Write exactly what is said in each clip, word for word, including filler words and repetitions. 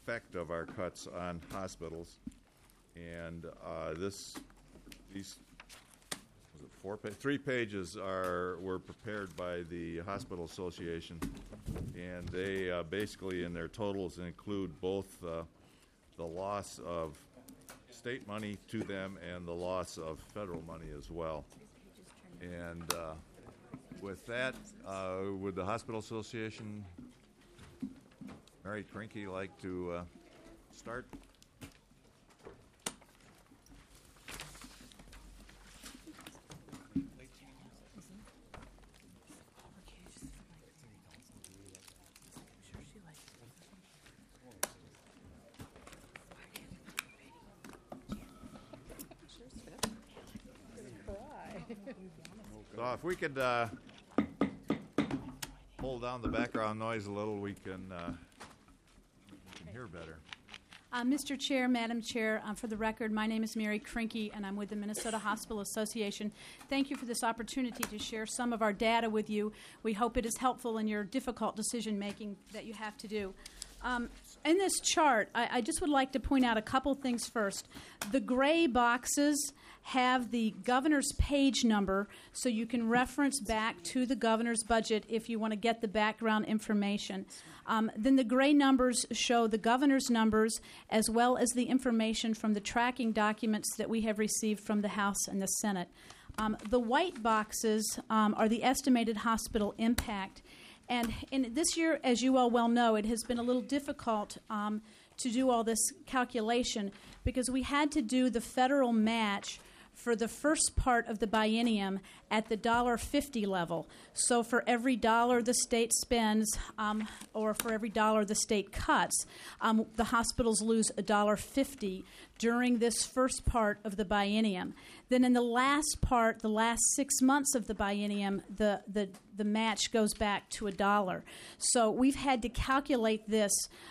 effect of our cuts on hospitals. And uh, this, these, was it four pa- three pages are were prepared by the Hospital Association, and they uh, basically in their totals include both uh, the loss of state money to them and the loss of federal money as well. And uh, with that, uh, would the Hospital Association, Mary Krinke, like to uh, start? So if we could uh, pull down the background noise a little, we can, uh, we can hear better. Uh, Mister Chair, Madam Chair, uh, for the record, my name is Mary Krinke, and I'm with the Minnesota Hospital Association. Thank you for this opportunity to share some of our data with you. We hope it is helpful in your difficult decision-making that you have to do. Um, in this chart, I, I just would like to point out a couple things first. The gray boxes have the governor's page number, so you can reference back to the governor's budget if you want to get the background information. Um, then the gray numbers show the governor's numbers as well as the information from the tracking documents that we have received from the House and the Senate. Um, the white boxes um, are the estimated hospital impact. And in this year, as you all well know, it has been a little difficult um, to do all this calculation because we had to do the federal match for the first part of the biennium at the one dollar fifty level. So for every dollar the state spends um, or for every dollar the state cuts, um, the hospitals lose one dollar fifty during this first part of the biennium. Then in the last part, the last six months of the biennium, the, the, the match goes back to a dollar. So we've had to calculate this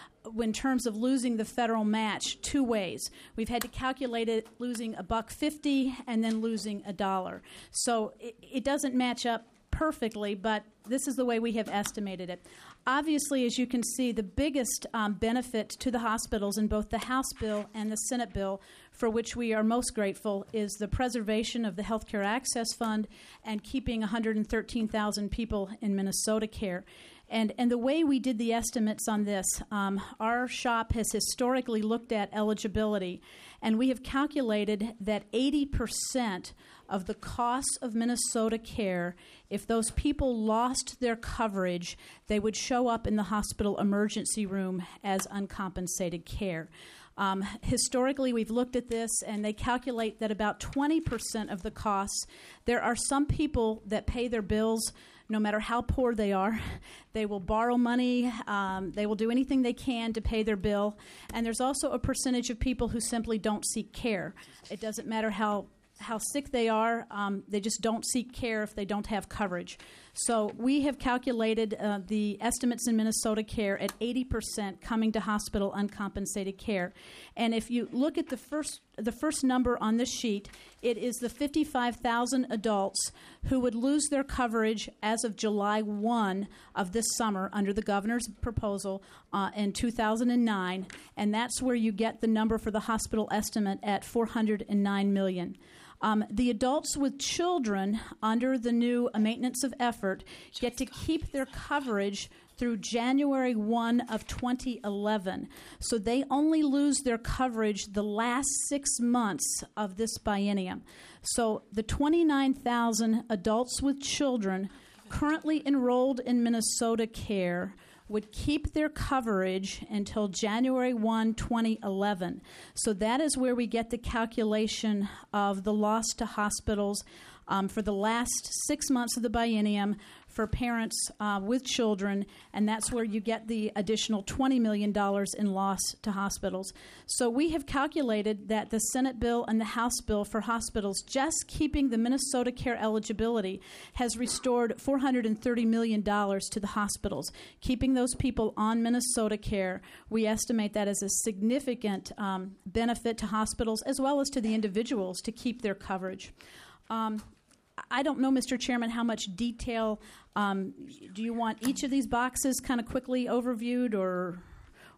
in terms of losing the federal match two ways. We've had to calculate it losing a buck fifty and then losing a dollar. So it, it doesn't match up perfectly, but this is the way we have estimated it. Obviously, as you can see, the biggest um, benefit to the hospitals in both the House bill and the Senate bill, for which we are most grateful, is the preservation of the Healthcare Access Fund and keeping one hundred thirteen thousand people in Minnesota care. And, and the way we did the estimates on this, um, our shop has historically looked at eligibility, and we have calculated that eighty percent of the costs of Minnesota care, if those people lost their coverage, they would show up in the hospital emergency room as uncompensated care. Um, historically, we've looked at this, and they calculate that about twenty percent of the costs, there are some people that pay their bills no matter how poor they are. They will borrow money. Um, they will do anything they can to pay their bill. And there's also a percentage of people who simply don't seek care. It doesn't matter how how sick they are, um, they just don't seek care if they don't have coverage. So we have calculated uh, the estimates in Minnesota care at eighty percent coming to hospital uncompensated care. And if you look at the first the first number on this sheet, it is the fifty-five thousand adults who would lose their coverage as of July first of this summer under the governor's proposal uh, in two thousand nine, and that's where you get the number for the hospital estimate at four hundred nine million dollars. Um, the adults with children under the new maintenance of effort get to keep their coverage through January first of twenty eleven. So they only lose their coverage the last six months of this biennium. So the twenty-nine thousand adults with children currently enrolled in Minnesota Care would keep their coverage until January first, twenty eleven. So that is where we get the calculation of the loss to hospitals um, for the last six months of the biennium for parents uh, with children, and that's where you get the additional twenty million dollars in loss to hospitals. So we have calculated that the Senate bill and the House bill for hospitals, just keeping the Minnesota Care eligibility, has restored four hundred thirty million dollars to the hospitals. Keeping those people on Minnesota Care, we estimate that as a significant um, benefit to hospitals as well as to the individuals to keep their coverage. Um, I don't know, Mister Chairman, how much detail um, do you want each of these boxes kind of quickly overviewed, or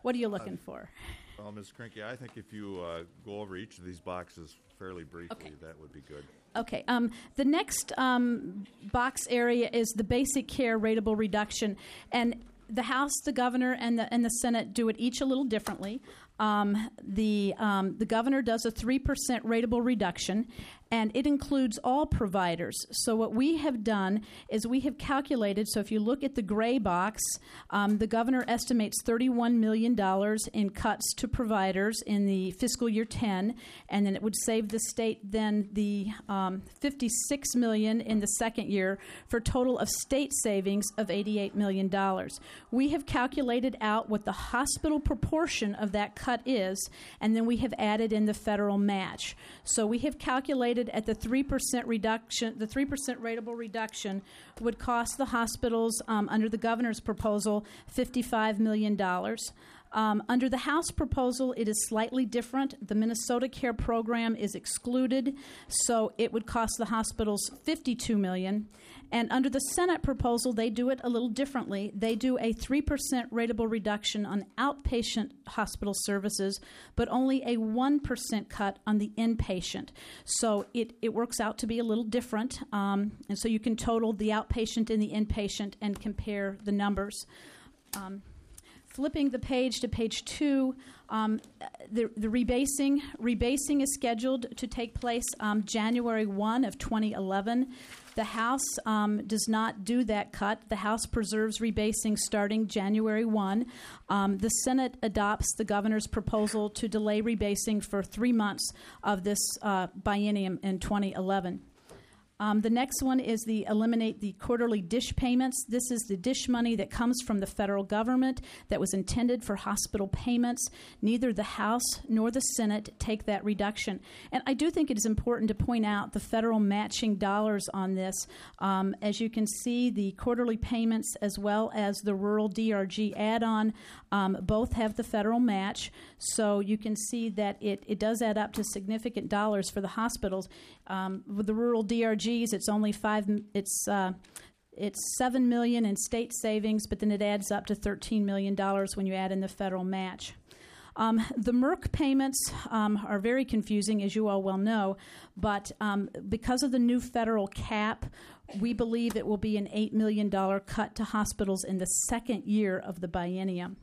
What are you looking for? Well, Miz Krinky, I think if you uh, go over each of these boxes fairly briefly, Okay. that would be good. Okay. Um, the next um, box area is the basic care rateable reduction, and the House, the Governor, and the and the Senate do it each a little differently. Um, the um, the Governor does a three percent rateable reduction, and it includes all providers. So what we have done is we have calculated, so if you look at the gray box, um, the Governor estimates thirty-one million dollars in cuts to providers in the fiscal year ten, and then it would save the state then the um, fifty-six million dollars in the second year, for a total of state savings of eighty-eight million dollars. We have calculated out what the hospital proportion of that cut is, and then we have added in the federal match. So we have calculated at the three percent reduction, the three percent rateable reduction would cost the hospitals, um, under the Governor's proposal, fifty-five million dollars. Um, under the House proposal, it is slightly different. The Minnesota Care Program is excluded, so it would cost the hospitals fifty-two million dollars. And under the Senate proposal, they do it a little differently. They do a three percent rateable reduction on outpatient hospital services, but only a one percent cut on the inpatient. So it, it works out to be a little different. Um, and so you can total the outpatient and the inpatient and compare the numbers. Um, Flipping the page to page two, um, the, the rebasing rebasing is scheduled to take place um, January first of twenty eleven. The House um, does not do that cut. The House preserves rebasing starting January first. Um, the Senate adopts the Governor's proposal to delay rebasing for three months of this uh, biennium in twenty eleven. Um, the next one is the eliminate the quarterly dish payments. This is the dish money that comes from the federal government that was intended for hospital payments. Neither the House nor the Senate take that reduction. And I do think it is important to point out the federal matching dollars on this. Um, as you can see, the quarterly payments as well as the rural D R G add-on um, both have the federal match. So you can see that it, it does add up to significant dollars for the hospitals. Um, with the rural D R Gs, it's only five. It's uh, it's seven million in state savings, but then it adds up to thirteen million dollars when you add in the federal match. Um, the Merck payments um, are very confusing, as you all well know, but um, because of the new federal cap, we believe it will be an eight million dollars cut to hospitals in the second year of the biennium.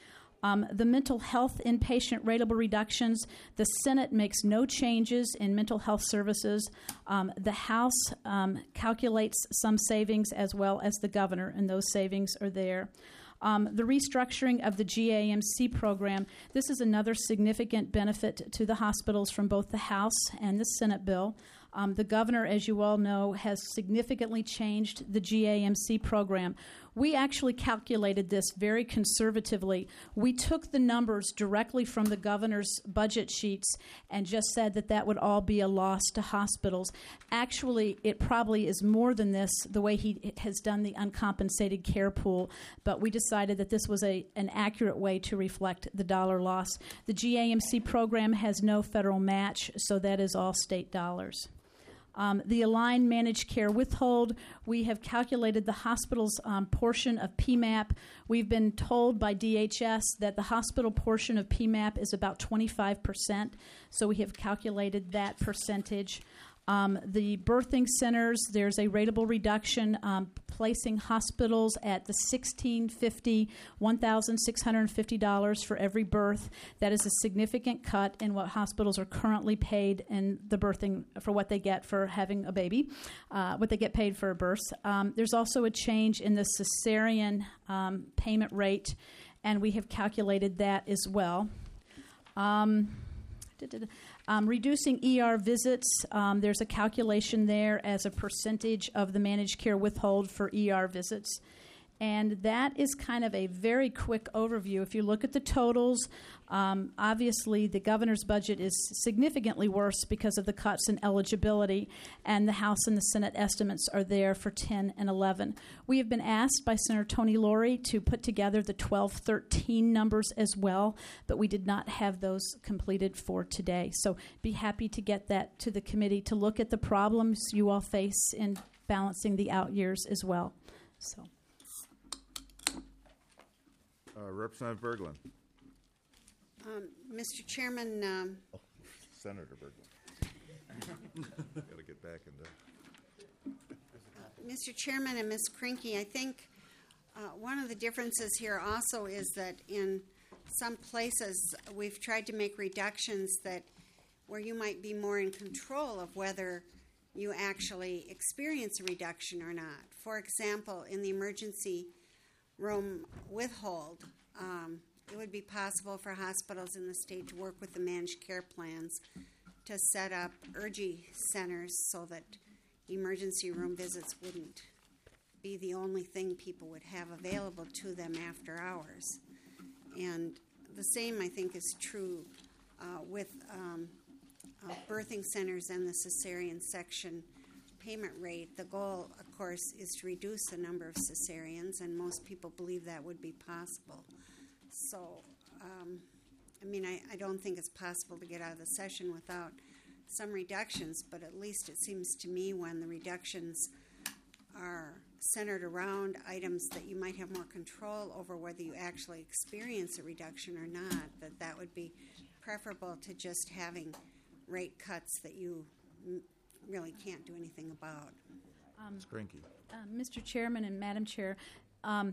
Um, the mental health inpatient rateable reductions, the Senate makes no changes in mental health services. Um, the House um, calculates some savings as well as the Governor, and those savings are there. Um, the restructuring of the G A M C program, this is another significant benefit to the hospitals from both the House and the Senate bill. Um, the Governor, as you all know, has significantly changed the G A M C program. We actually calculated this very conservatively. We took the numbers directly from the Governor's budget sheets and just said that that would all be a loss to hospitals. Actually, it probably is more than this, the way he has done the uncompensated care pool, but we decided that this was a, an accurate way to reflect the dollar loss. The G A M C program has no federal match, so that is all state dollars. Um, the Align Managed Care Withhold, we have calculated the hospital's um, portion of P MAP. We've been told by D H S that the hospital portion of P MAP is about twenty-five percent, so we have calculated that percentage. Um, the birthing centers, there's a rateable reduction, um, placing hospitals at the sixteen fifty, one thousand six hundred fifty dollars for every birth. That is a significant cut in what hospitals are currently paid in the birthing for what they get for having a baby, uh, what they get paid for a birth. Um, there's also a change in the cesarean um, payment rate, and we have calculated that as well. Um, Um, reducing E R visits, um, there's a calculation there as a percentage of the managed care withhold for E R visits. And that is kind of a very quick overview. If you look at the totals, um, obviously the governor's budget is significantly worse because of the cuts in eligibility, and the House and the Senate estimates are there for ten and eleven. We have been asked by Senator Tony Laurie to put together the twelve thirteen numbers as well, but we did not have those completed for today. So be happy to get that to the committee to look at the problems you all face in balancing the out years as well. So. Uh, Representative Berglund. Um, Mister Chairman, um, Senator Bergman. Got to get back into. Mister Chairman and Miz Krinky, I think uh, one of the differences here also is that in some places we've tried to make reductions that where you might be more in control of whether you actually experience a reduction or not. For example, in the emergency room withhold, um, it would be possible for hospitals in the state to work with the managed care plans to set up U R G I centers so that emergency room visits wouldn't be the only thing people would have available to them after hours. And the same, I think, is true uh, with um, uh, birthing centers and the cesarean section payment rate. The goal, of course, is to reduce the number of cesareans, and most people believe that would be possible. So, um, I mean, I, I don't think it's possible to get out of the session without some reductions, but at least it seems to me when the reductions are centered around items that you might have more control over whether you actually experience a reduction or not, that that would be preferable to just having rate cuts that you m- really can't do anything about. Um, Skrinky. Uh, Mister Chairman and Madam Chair, um,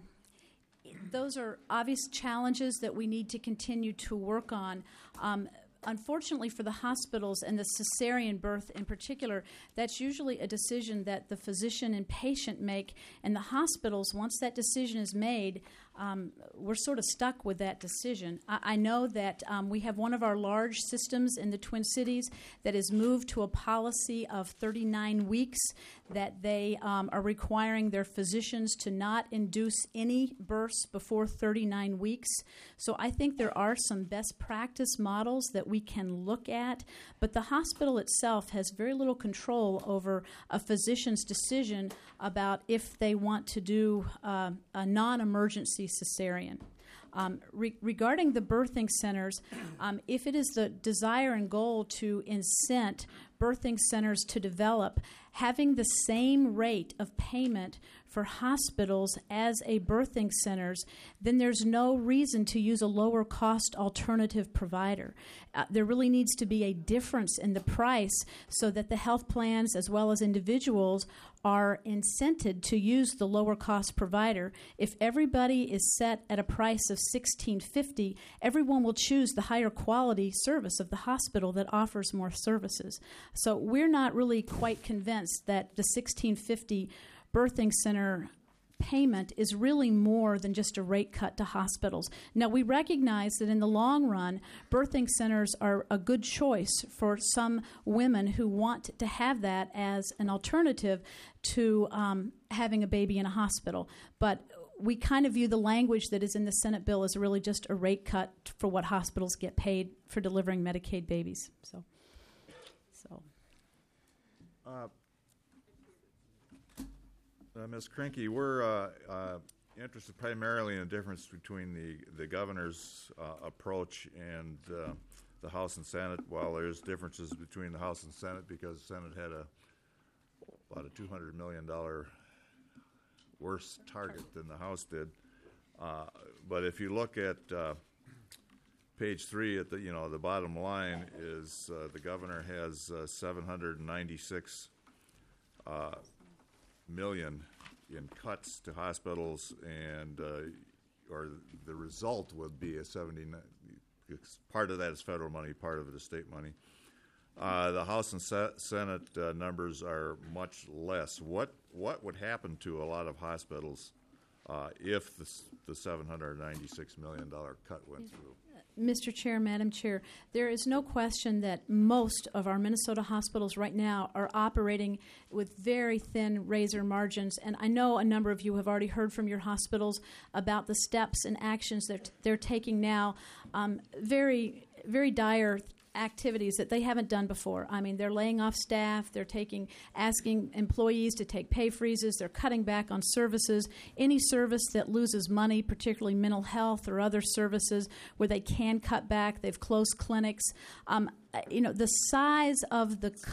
those are obvious challenges that we need to continue to work on. Um, Unfortunately for the hospitals and the cesarean birth in particular, that's usually a decision that the physician and patient make, and the hospitals, once that decision is made, um, we're sort of stuck with that decision. I, I know that um, we have one of our large systems in the Twin Cities that has moved to a policy of thirty-nine weeks, that they um, are requiring their physicians to not induce any births before thirty-nine weeks. So I think there are some best practice models that we can look at, but the hospital itself has very little control over a physician's decision about if they want to do uh, a non-emergency cesarean. Um, re- regarding the birthing centers, um, if it is the desire and goal to incent birthing centers to develop, having the same rate of payment for hospitals as a birthing centers, then there's no reason to use a lower cost alternative provider. Uh, there really needs to be a difference in the price so that the health plans as well as individuals are incented to use the lower cost provider. If everybody is set at a price of sixteen fifty, everyone will choose the higher quality service of the hospital that offers more services. So we're not really quite convinced that the sixteen fifty birthing center payment is really more than just a rate cut to hospitals. Now, we recognize that in the long run, birthing centers are a good choice for some women who want to have that as an alternative to um, having a baby in a hospital. But we kind of view the language that is in the Senate bill as really just a rate cut for what hospitals get paid for delivering Medicaid babies. So, so. Uh, Uh, Miz Krinky, we're uh, uh, interested primarily in the difference between the, the governor's uh, approach and uh, the House and Senate. While there's differences between the House and Senate because the Senate had a about a two hundred million dollars worse target than the House did. Uh, but if you look at uh, page three, at the you know the bottom line is uh, the governor has uh, seven hundred ninety-six uh, million in cuts to hospitals, and uh, or the result would be a seventy-nine. Part of that is federal money, part of it is state money. Uh, the House and Se- Senate uh, numbers are much less. What what would happen to a lot of hospitals uh, if the, the seven hundred ninety-six million dollars cut went through? Mister Chair, Madam Chair, there is no question that most of our Minnesota hospitals right now are operating with very thin razor margins, and I know a number of you have already heard from your hospitals about the steps and actions that they're taking now. Um, very, very dire activities that they haven't done before. I mean, they're laying off staff, they're taking, asking employees to take pay freezes, they're cutting back on services. Any service that loses money, particularly mental health or other services where they can cut back, they've closed clinics. Um, you know, the size of the cut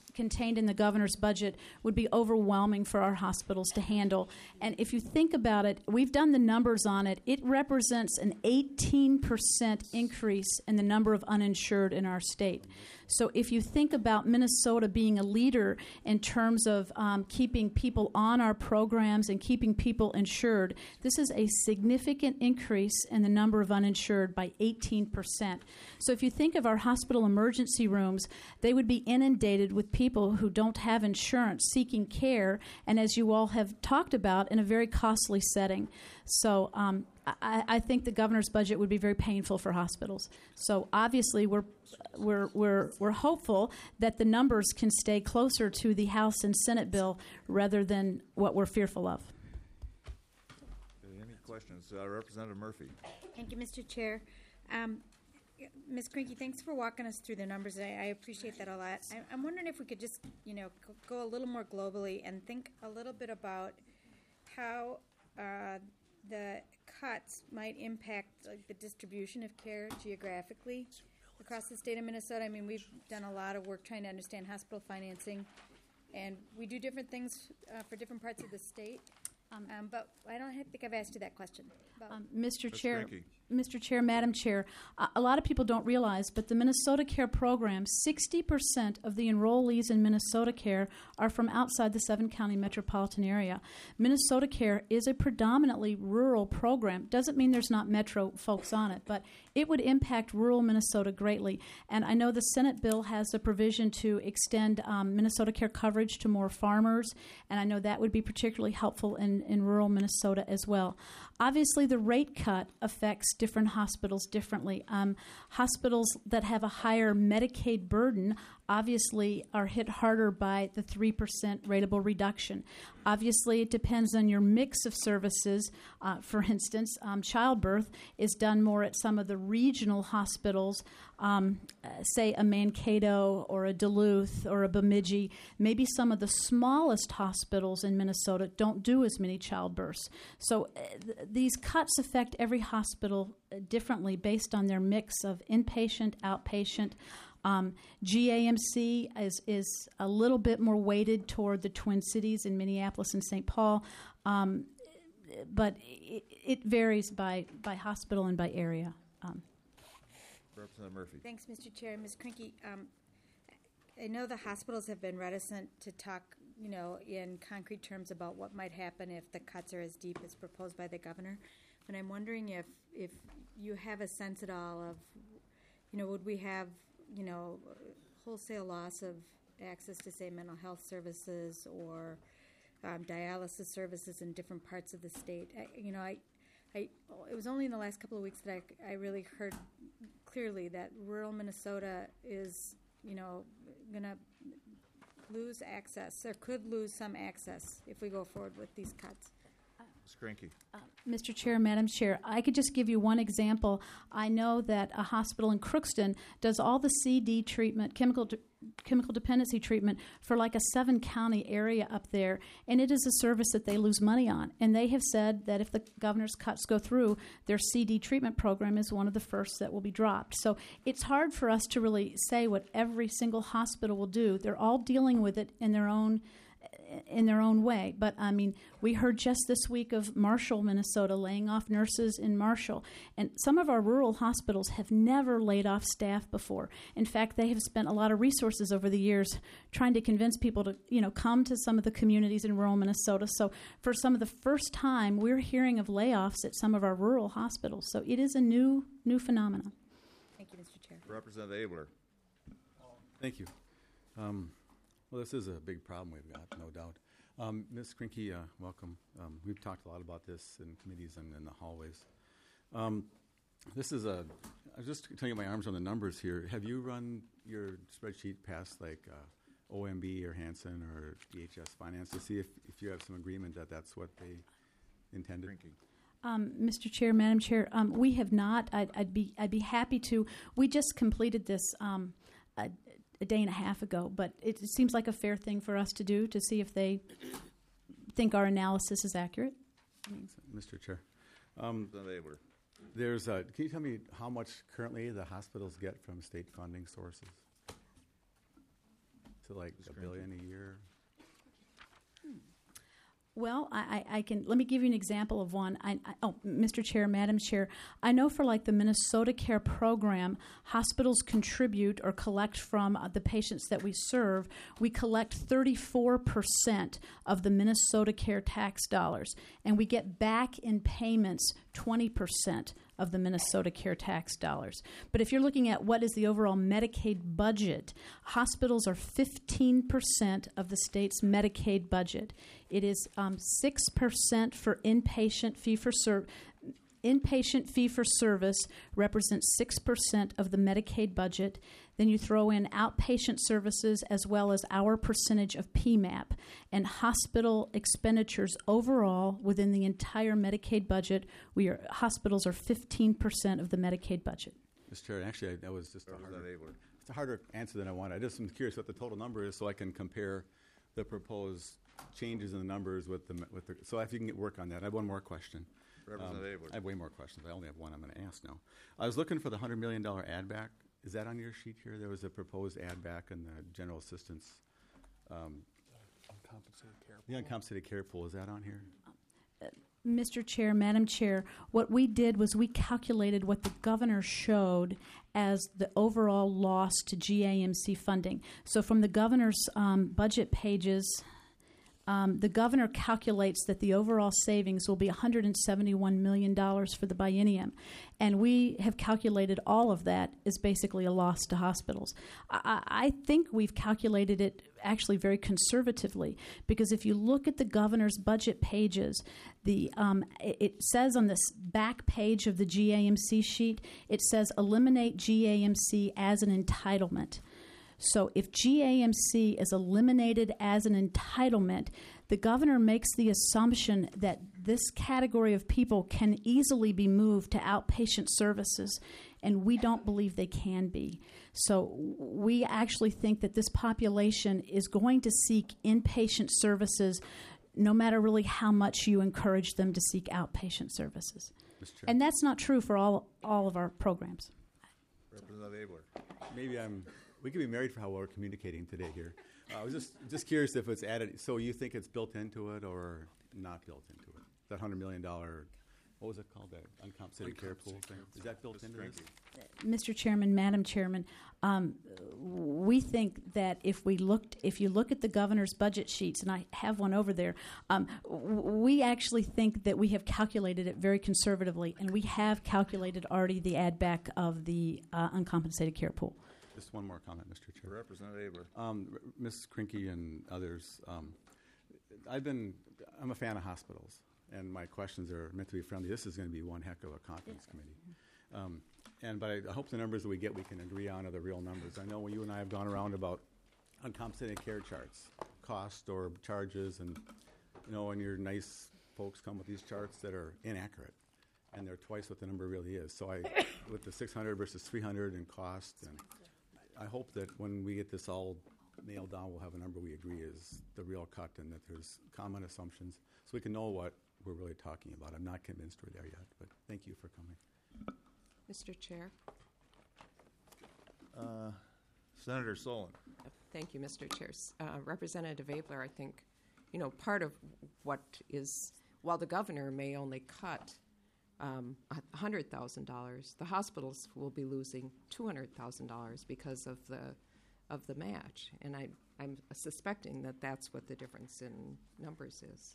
contained in the governor's budget would be overwhelming for our hospitals to handle. And if you think about it, we've done the numbers on it. It represents an eighteen percent increase in the number of uninsured in our state. So if you think about Minnesota being a leader in terms of um, keeping people on our programs and keeping people insured, this is a significant increase in the number of uninsured by eighteen percent. So if you think of our hospital emergency rooms, they would be inundated with people who don't have insurance seeking care, and as you all have talked about, in a very costly setting. So um, I, I think the governor's budget would be very painful for hospitals. So obviously we're we're we're we're hopeful that the numbers can stay closer to the House and Senate bill rather than what we're fearful of. Any questions? Uh, Representative Murphy. Thank you, Mister Chair. Um, Miz Krinky, thanks for walking us through the numbers. I, I appreciate that a lot. I, I'm wondering if we could just, you know, go, go a little more globally and think a little bit about how uh, the cuts might impact like, the distribution of care geographically across the state of Minnesota. I mean, we've done a lot of work trying to understand hospital financing, and we do different things uh, for different parts of the state. Um, um, but I don't think I've asked you that question. Um, Mister Miz Chair, Krinky. Mister Chair, Madam Chair, uh, a lot of people don't realize, but the Minnesota Care program, sixty percent of the enrollees in Minnesota Care are from outside the seven-county metropolitan area. Minnesota Care is a predominantly rural program. Doesn't mean there's not metro folks on it, but it would impact rural Minnesota greatly. And I know the Senate bill has a provision to extend um, Minnesota Care coverage to more farmers, and I know that would be particularly helpful in, in rural Minnesota as well. Obviously, the rate cut affects different hospitals differently. Um, hospitals that have a higher Medicaid burden obviously are hit harder by the three percent rateable reduction. Obviously, it depends on your mix of services. Uh, for instance, um, childbirth is done more at some of the regional hospitals, um, uh, say a Mankato or a Duluth or a Bemidji. Maybe some of the smallest hospitals in Minnesota don't do as many childbirths. So uh, th- these cuts affect every hospital uh, differently based on their mix of inpatient, outpatient. Um, G A M C is, is a little bit more weighted toward the Twin Cities in Minneapolis and Saint Paul, um, but it, it varies by, by hospital and by area. Um. Representative Murphy. Thanks, Mister Chair. Miz Krinky, um, I know the hospitals have been reticent to talk, you know, in concrete terms about what might happen if the cuts are as deep as proposed by the governor. But I'm wondering if, if you have a sense at all of, you know, would we have, you know, wholesale loss of access to, say, mental health services or um, dialysis services in different parts of the state? I, you know, I, I, it was only in the last couple of weeks that I, I really heard clearly that rural Minnesota is, you know, going to lose access or could lose some access if we go forward with these cuts. Miz Krinky. Uh, Mister Chair, Madam Chair, I could just give you one example. I know that a hospital in Crookston does all the C D treatment, chemical de- chemical dependency treatment for like a seven-county area up there, and it is a service that they lose money on. And they have said that if the governor's cuts go through, their C D treatment program is one of the first that will be dropped. So it's hard for us to really say what every single hospital will do. They're all dealing with it in their own in their own way. But, I mean, we heard just this week of Marshall, Minnesota, laying off nurses in Marshall. And some of our rural hospitals have never laid off staff before. In fact, they have spent a lot of resources over the years trying to convince people to, you know, come to some of the communities in rural Minnesota. So for some of the first time, we're hearing of layoffs at some of our rural hospitals. So it is a new, new phenomenon. Thank you, Mister Chair. Representative Abler. Thank you. Um, Well, this is a big problem we've got, no doubt. Um, Miz Krinky, uh, welcome. Um, we've talked a lot about this in committees and in the hallways. Um, this is a, I'm just telling you my arms on the numbers here. Have you run your spreadsheet past like uh, O M B or Hanson or D H S Finance to see if, if you have some agreement that that's what they intended? Krinky. Um, Mister Chair, Madam Chair, um, we have not. I'd, I'd be I'd be happy to. We just completed this um, a, a day and a half ago, but it seems like a fair thing for us to do to see if they think our analysis is accurate. Mister Chair, um, Representative Abler. there's uh, can you tell me how much currently the hospitals get from state funding sources? to like a billion a year? Well, I, I I can let me give you an example of one. I, I, oh, Mister Chair, Madam Chair, I know for like the Minnesota Care program, hospitals contribute or collect from uh, the patients that we serve. We collect thirty-four percent of the Minnesota Care tax dollars, and we get back in payments twenty percent of the Minnesota Care tax dollars. But if you're looking at what is the overall Medicaid budget, hospitals are fifteen percent of the state's Medicaid budget. It is um, six percent for inpatient fee-for-service. Inpatient fee-for-service represents six percent of the Medicaid budget. Then you throw in outpatient services as well as our percentage of P MAP. And hospital expenditures overall within the entire Medicaid budget, we are, hospitals are fifteen percent of the Medicaid budget. Mister Chair, actually, I, that was just a harder, Representative Abler. it's a harder answer than I wanted. I just am curious what the total number is so I can compare the proposed changes in the numbers with the, with the so if you can get work on that. I have one more question. Representative Abler. I have way more questions. I only have one I'm going to ask now. I was looking for the one hundred million dollars add back. Is that on your sheet here? There was a proposed add back in the general assistance. Um, Uncompensated care. the uncompensated care pool, is that on here? Mister Chair, Madam Chair, what we did was we calculated what the governor showed as the overall loss to G A M C funding. So from the governor's um, budget pages, um, the governor calculates that the overall savings will be one hundred seventy-one million dollars for the biennium. And we have calculated all of that is basically a loss to hospitals. I, I think we've calculated it actually very conservatively, because if you look at the governor's budget pages, the um, it, it says on this back page of the G A M C sheet, it says eliminate G A M C as an entitlement. So if G A M C is eliminated as an entitlement, the governor makes the assumption that this category of people can easily be moved to outpatient services, and we don't believe they can be. So we actually think that this population is going to seek inpatient services no matter really how much you encourage them to seek outpatient services. Mister Chair. And that's not true for all, all of our programs. Representative Abler. Maybe I'm. We could be married for how we're communicating today here. Uh, I was just just curious if it's added. So you think it's built into it or not built into it? That hundred million dollar, what was it called? That uncompensated care pool thing. Is that built into this? Mister Chairman, Madam Chairman, um, we think that if we looked, if you look at the governor's budget sheets, and I have one over there, um, w- we actually think that we have calculated it very conservatively, and we have calculated already the add back of the uh, uncompensated care pool. Just one more comment, Mister Chair. Representative Abler. Um, R- Miz Krinke and others, um, I've been, I'm a fan of hospitals, and my questions are meant to be friendly. This is going to be one heck of a conference committee. Um, and but I, I hope the numbers that we get we can agree on are the real numbers. I know you and I have gone around about uncompensated care charts, cost or charges, and you know, and your nice folks come with these charts that are inaccurate, and they're twice what the number really is. So I, with the six hundred versus three hundred in cost, and I hope that when we get this all nailed down, we'll have a number we agree is the real cut, and that there's common assumptions, so we can know what we're really talking about. I'm not convinced we're there yet, but thank you for coming. Mister Chair. Uh, Senator Solon. Thank you, Mister Chair. Uh, Representative Abler, I think, you know, part of what is, while the governor may only cut um, one hundred thousand dollars, the hospitals will be losing two hundred thousand dollars because of the of the match. And I, I'm suspecting that that's what the difference in numbers is.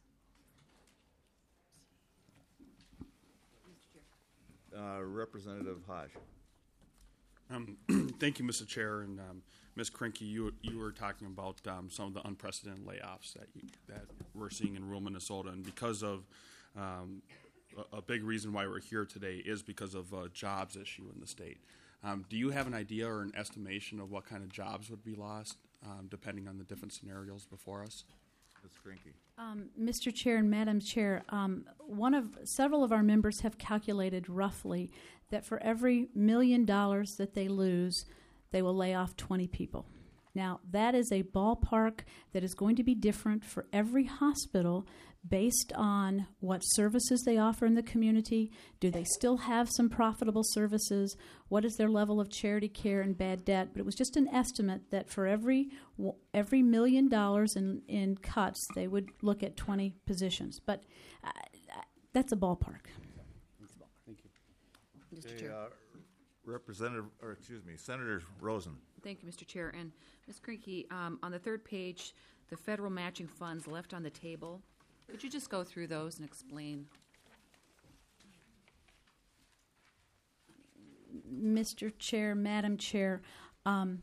Uh, Representative Hodge. Um, thank you, Mister Chair, and um, Miz Krinke. You you were talking about um, some of the unprecedented layoffs that you, that we're seeing in rural Minnesota, and because of um, a, a big reason why we're here today is because of a jobs issue in the state. Um, do you have an idea or an estimation of what kind of jobs would be lost, um, depending on the different scenarios before us? Miz Krinke. Um, Mister Chair and Madam Chair, um, one of several of our members have calculated roughly that for every million dollars that they lose, they will lay off twenty people. Now, that is a ballpark that is going to be different for every hospital based on what services they offer in the community. Do they still have some profitable services? What is their level of charity care and bad debt? But it was just an estimate that for every every million dollars in, in cuts, they would look at twenty positions. But uh, that's a ballpark. Thank you. Mister Okay, Chair. uh, Representative, or excuse me, Senator Rosen. Thank you, Mister Chair. And Miz Krinky, um, on the third page, the federal matching funds left on the table. Could you just go through those and explain? Mister Chair, Madam Chair, um,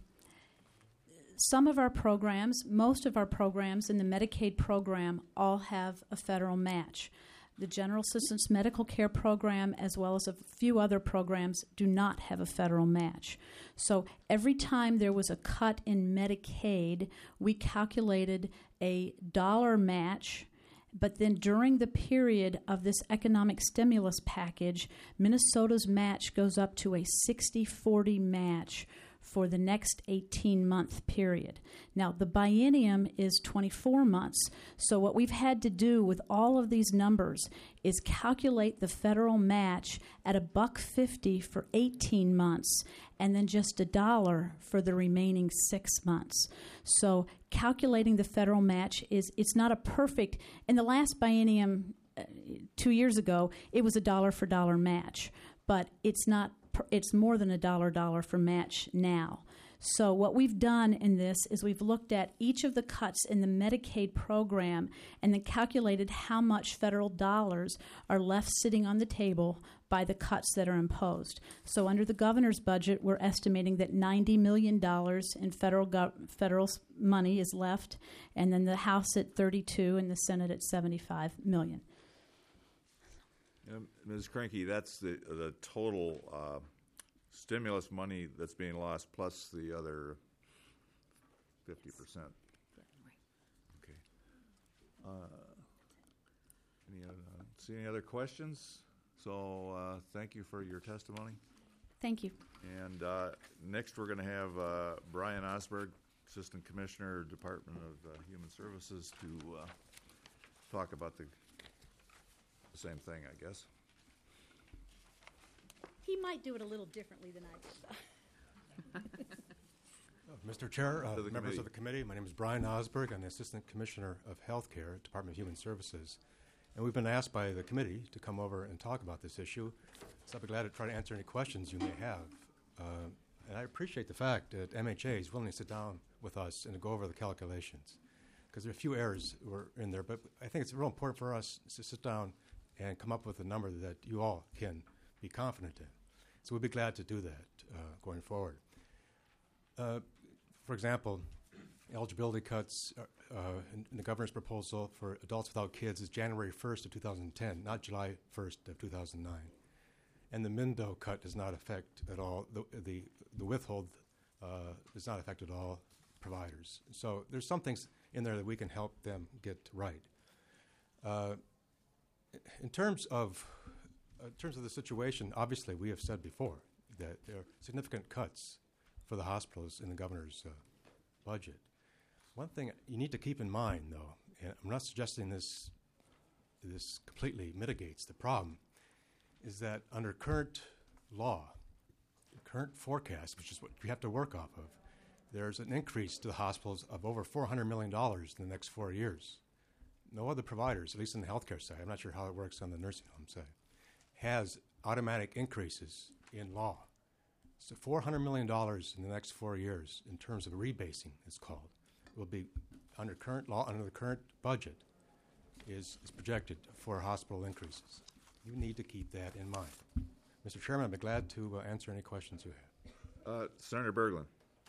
some of our programs, most of our programs in the Medicaid program all have a federal match. The General Assistance Medical Care Program, as well as a few other programs, do not have a federal match. So every time there was a cut in Medicaid, we calculated a dollar match. But then during the period of this economic stimulus package, Minnesota's match goes up to a sixty forty match for the next eighteen-month period. Now, the biennium is twenty-four months, so what we've had to do with all of these numbers is calculate the federal match at a buck fifty for eighteen months, and then just a dollar for the remaining six months. So calculating the federal match is, it's not a perfect, in the last biennium uh, two years ago, it was a dollar for dollar match, but it's not it's more than a dollar dollar for match now. So what we've done in this is we've looked at each of the cuts in the Medicaid program and then calculated how much federal dollars are left sitting on the table by the cuts that are imposed. So under the governor's budget, we're estimating that ninety million dollars in federal gov- federal money is left, and then the House at thirty-two and the Senate at seventy-five million dollars. Um, Miz Krinky, that's the the total uh, stimulus money that's being lost plus the other fifty percent. Okay. Uh, any other, uh, see any other questions? So uh, thank you for your testimony. Thank you. And uh, next we're going to have uh, Brian Osberg, Assistant Commissioner, Department of uh, Human Services, to uh, talk about the the same thing, I guess. He might do it a little differently than I did, though. Mister Chair, uh, To the members committee. of the committee, my name is Brian Osberg. I'm the Assistant Commissioner of Healthcare at Department of Human Services. And we've been asked by the committee to come over and talk about this issue. So I'll be glad to try to answer any questions you may have. Uh, and I appreciate the fact that M H A is willing to sit down with us and to go over the calculations, because there are a few errors were in there. But I think it's real important for us to sit down and come up with a number that you all can be confident in. So we'll be glad to do that uh, going forward. Uh, for example, eligibility cuts uh, uh, in, in the governor's proposal for adults without kids is January first of two thousand ten, not July first of two thousand nine. And the Mindo cut does not affect at all, the, the, the withhold uh, does not affect at all providers. So there's some things in there that we can help them get right. Uh, in terms of uh, in terms of the situation, obviously we have said before that there are significant cuts for the hospitals in the governor's uh, budget. One thing you need to keep in mind, though, and I'm not suggesting this this completely mitigates the problem, is that under current law, current forecast, which is what we have to work off of, there's an increase to the hospitals of over four hundred million dollars in the next four years. No other providers, at least in the healthcare side, I'm not sure how it works on the nursing home side, has automatic increases in law. So four hundred million dollars in the next four years in terms of rebasing, it's called, will be under current law, under the current budget, is, is projected for hospital increases. You need to keep that in mind. Mister Chairman, I'd be glad to uh, answer any questions you have. Uh, Senator Berglund.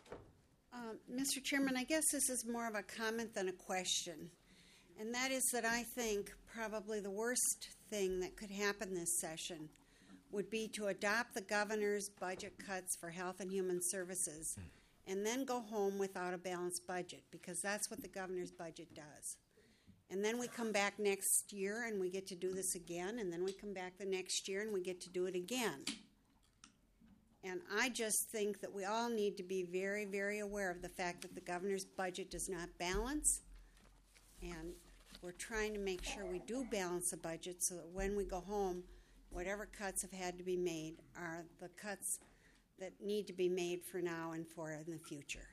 Um, Mister Chairman, I guess this is more of a comment than a question. And that is that I think probably the worst thing that could happen this session would be to adopt the governor's budget cuts for health and human services and then go home without a balanced budget, because that's what the governor's budget does. And then we come back next year and we get to do this again, and then we come back the next year and we get to do it again. And I just think that we all need to be very, very aware of the fact that the governor's budget does not balance. And we're trying to make sure we do balance the budget so that when we go home, whatever cuts have had to be made are the cuts that need to be made for now and for in the future.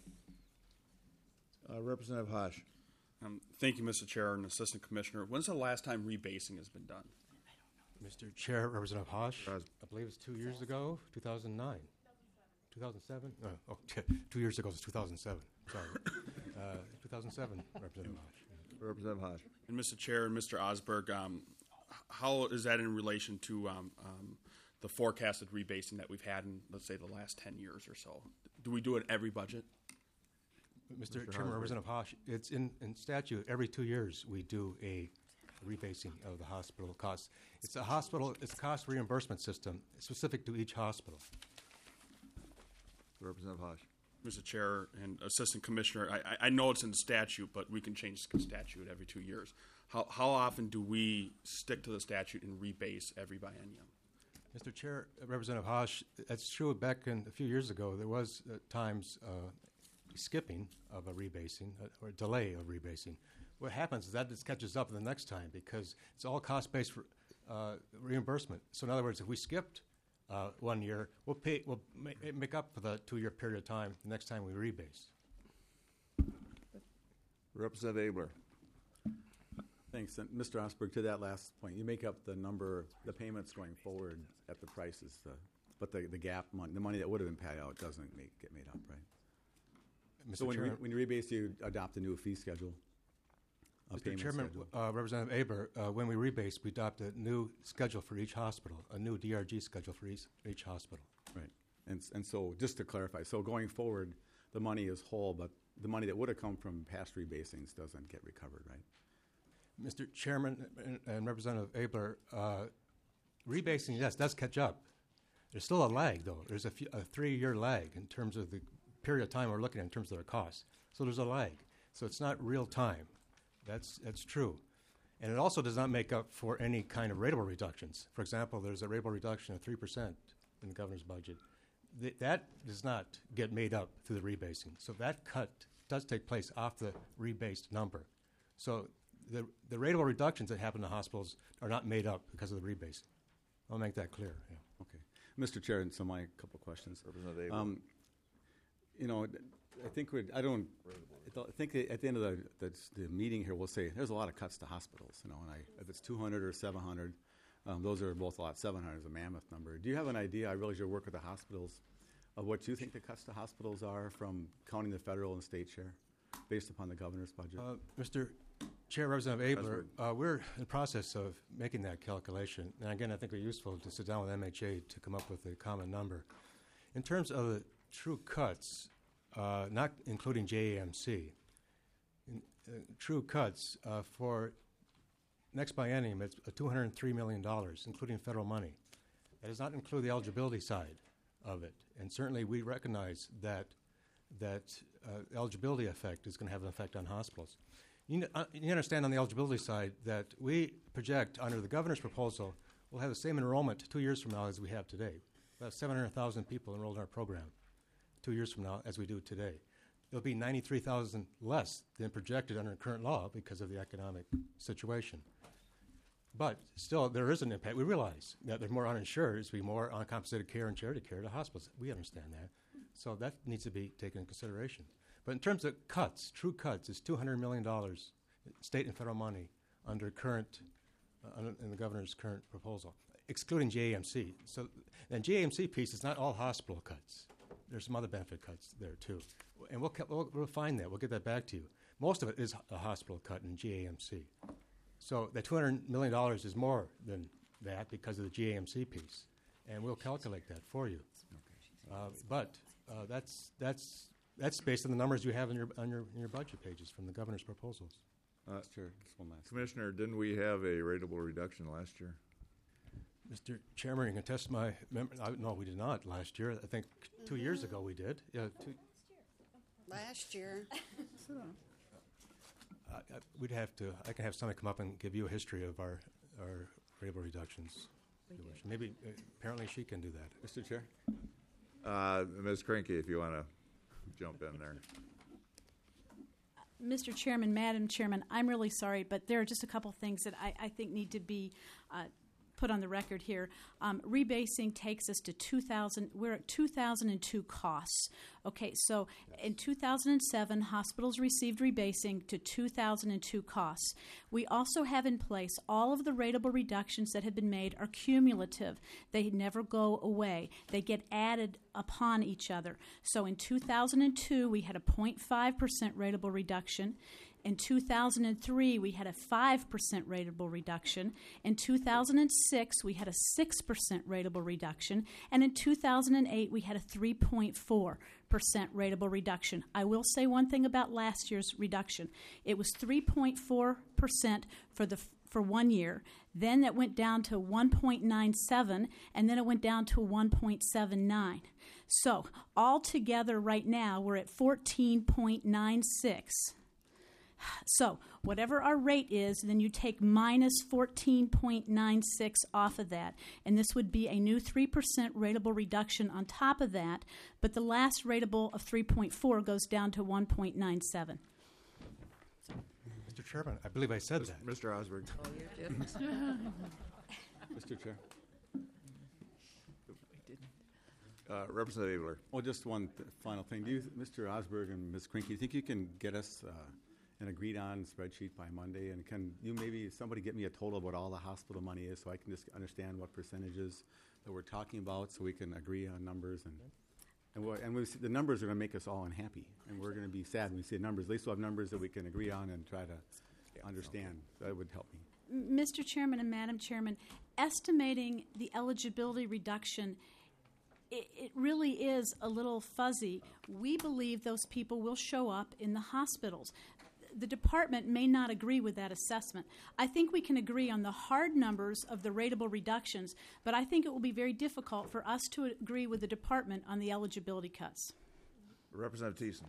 Uh, Representative Hosh. Um, thank you, Mister Chair and Assistant Commissioner. When's the last time rebasing has been done? Mister Chair, Representative Hosh, Ros- I believe it's two years ago, two thousand nine. two thousand seven? No, oh, two years ago was two thousand seven. Sorry. uh, two thousand seven, Representative Hosh. Representative Hosh. And Mister Chair and Mister Osberg, um, h- how is that in relation to um, um, the forecasted rebasing that we've had in, let's say, the last ten years or so? Do we do it every budget? Mister Mister Chairman, Hosberg. Representative Hosh, it's in, in statute, every two years we do a rebasing of the hospital costs. It's a hospital, it's a cost reimbursement system specific to each hospital. Representative Hosh. Mister Chair and Assistant Commissioner, I, I- I know it's in statute, but we can change the statute every two years. How, how often do we stick to the statute and rebase every biennium? Mister Chair, uh, Representative Hosh, that's true. Back in, a few years ago, there was uh, times uh, skipping of a rebasing uh, or delay of rebasing. What happens is that just catches up the next time because it's all cost-based re- uh, reimbursement. So in other words, if we skipped uh, one year, we'll pay, we'll ma- make up for the two-year period of time the next time we rebase. Representative Abler. Thanks. And Mister Osberg, to that last point, you make up the number, the payments going forward at the prices, uh, but the, the gap money, the money that would have been paid out doesn't make, get made up, right? Mister So when you, re- Chairman, when you rebase, you adopt a new fee schedule, a Mister payment Chairman, schedule. uh, Representative Aber, uh, when we rebase, we adopt a new schedule for each hospital, a new D R G schedule for each, each hospital. Right. And, s- and so, just to clarify, so going forward, the money is whole, but the money that would have come from past rebasings doesn't get recovered, right? Mister Chairman and, and Representative Abler, uh, rebasing, yes, does catch up. There's still a lag, though. There's a, few, a three-year lag in terms of the period of time we're looking at in terms of their costs. So there's a lag. So it's not real time. That's, that's true. And it also does not make up for any kind of rateable reductions. For example, there's a rateable reduction of three percent in the governor's budget. Th- that does not get made up through the rebasing. So that cut does take place off the rebased number. So the, the rateable reductions that happen in the hospitals are not made up because of the rebasing. I'll make that clear. Yeah. Okay. Mister Chair, and so my couple of questions. Representative Abler. Um, you know, I think we'd, I don't, I think at the end of the, the, the meeting here, we'll say there's a lot of cuts to hospitals, you know, and I, if it's two hundred or seven hundred, um, those are both a lot. seven hundred is a mammoth number. Do you have an idea, I realize you work with the hospitals, of what you think the cuts to hospitals are from counting the federal and state share based upon the governor's budget? Uh, Mister Chair, Representative Abler, uh, we're in the process of making that calculation. And again, I think it's useful to sit down with M H A to come up with a common number. In terms of the true cuts, uh, not including J A M C, in, uh, true cuts uh, for next biennium, it's two hundred three million dollars, including federal money. That does not include the eligibility side of it. And certainly we recognize that that uh, eligibility effect is going to have an effect on hospitals. You, kn- uh, you understand on the eligibility side that we project under the governor's proposal we'll have the same enrollment two years from now as we have today. We'll have seven hundred thousand people enrolled in our program two years from now as we do today. There'll be ninety-three thousand less than projected under current law because of the economic situation. But still, there is an impact. We realize that there's more uninsured, there's be more uncompensated care and charity care to hospitals. We understand that. So that needs to be taken into consideration. But in terms of cuts, true cuts, is two hundred million dollars state and federal money under current, uh, under, in the governor's current proposal, excluding J A M C. So, and J A M C piece is not all hospital cuts. There's some other benefit cuts there too. And we'll, we'll, we'll find that. We'll get that back to you. Most of it is a hospital cut in J A M C. So that two hundred million dollars is more than that because of the J A M C piece. And we'll calculate that for you. Uh, but uh, that's, that's, that's based on the numbers you have in your, on your, in your budget pages from the governor's proposals. Uh, Sure, just one last. Commissioner, didn't we have a rateable reduction last year? Mister Chairman, you can test my memory. Uh, no, we did not last year. I think two years ago we did. Yeah, two, Last year, I, I, we'd have to, I can have somebody come up and give you a history of our, our rateable reductions. if you wish. Maybe, uh, apparently she can do that. Mister Chair? Uh, Miz Cranky, if you want to jump in there. Mister Chairman, Madam Chairman, I'm really sorry, but there are just a couple things that I, I think need to be uh, put on the record here. Um, rebasing takes us to two thousand. We're at two thousand two costs. Okay, so in two thousand seven, hospitals received rebasing to two thousand two costs. We also have in place all of the rateable reductions that have been made are cumulative. They never go away. They get added upon each other. So in two thousand two, we had a zero point five percent rateable reduction. In two thousand three, we had a five percent rateable reduction. In two thousand six, we had a six percent rateable reduction. And in two thousand eight, we had a three point four percent rateable reduction. I will say one thing about last year's reduction. It was three point four percent for the for one year. Then it went down to one point nine seven, and then it went down to one point seven nine. So altogether right now, we're at fourteen point nine six. So whatever our rate is, then you take minus fourteen point nine six off of that, and this would be a new three percent rateable reduction on top of that, but the last rateable of three point four goes down to one point nine seven. Mister Chairman, I believe I said that. Mister Osberg. Oh, you didn't. Mister Chair. Uh, Representative Abler. Well, just one th- final thing. Do you, Mister Osberg and Miz Krinky, do you think you can get us uh, an agreed-on spreadsheet by Monday? And can you maybe somebody get me a total of what all the hospital money is, so I can just understand what percentages that we're talking about, so we can agree on numbers and and, what, and we see the numbers are going to make us all unhappy, and we're going to be sad when we see the numbers. At least we'll have numbers that we can agree on and try to understand. That would help me. Mister Chairman and Madam Chairman, estimating the eligibility reduction, it, it really is a little fuzzy. We believe those people will show up in the hospitals. The department may not agree with that assessment. I think we can agree on the hard numbers of the rateable reductions, but I think it will be very difficult for us to agree with the department on the eligibility cuts. Representative Thiessen.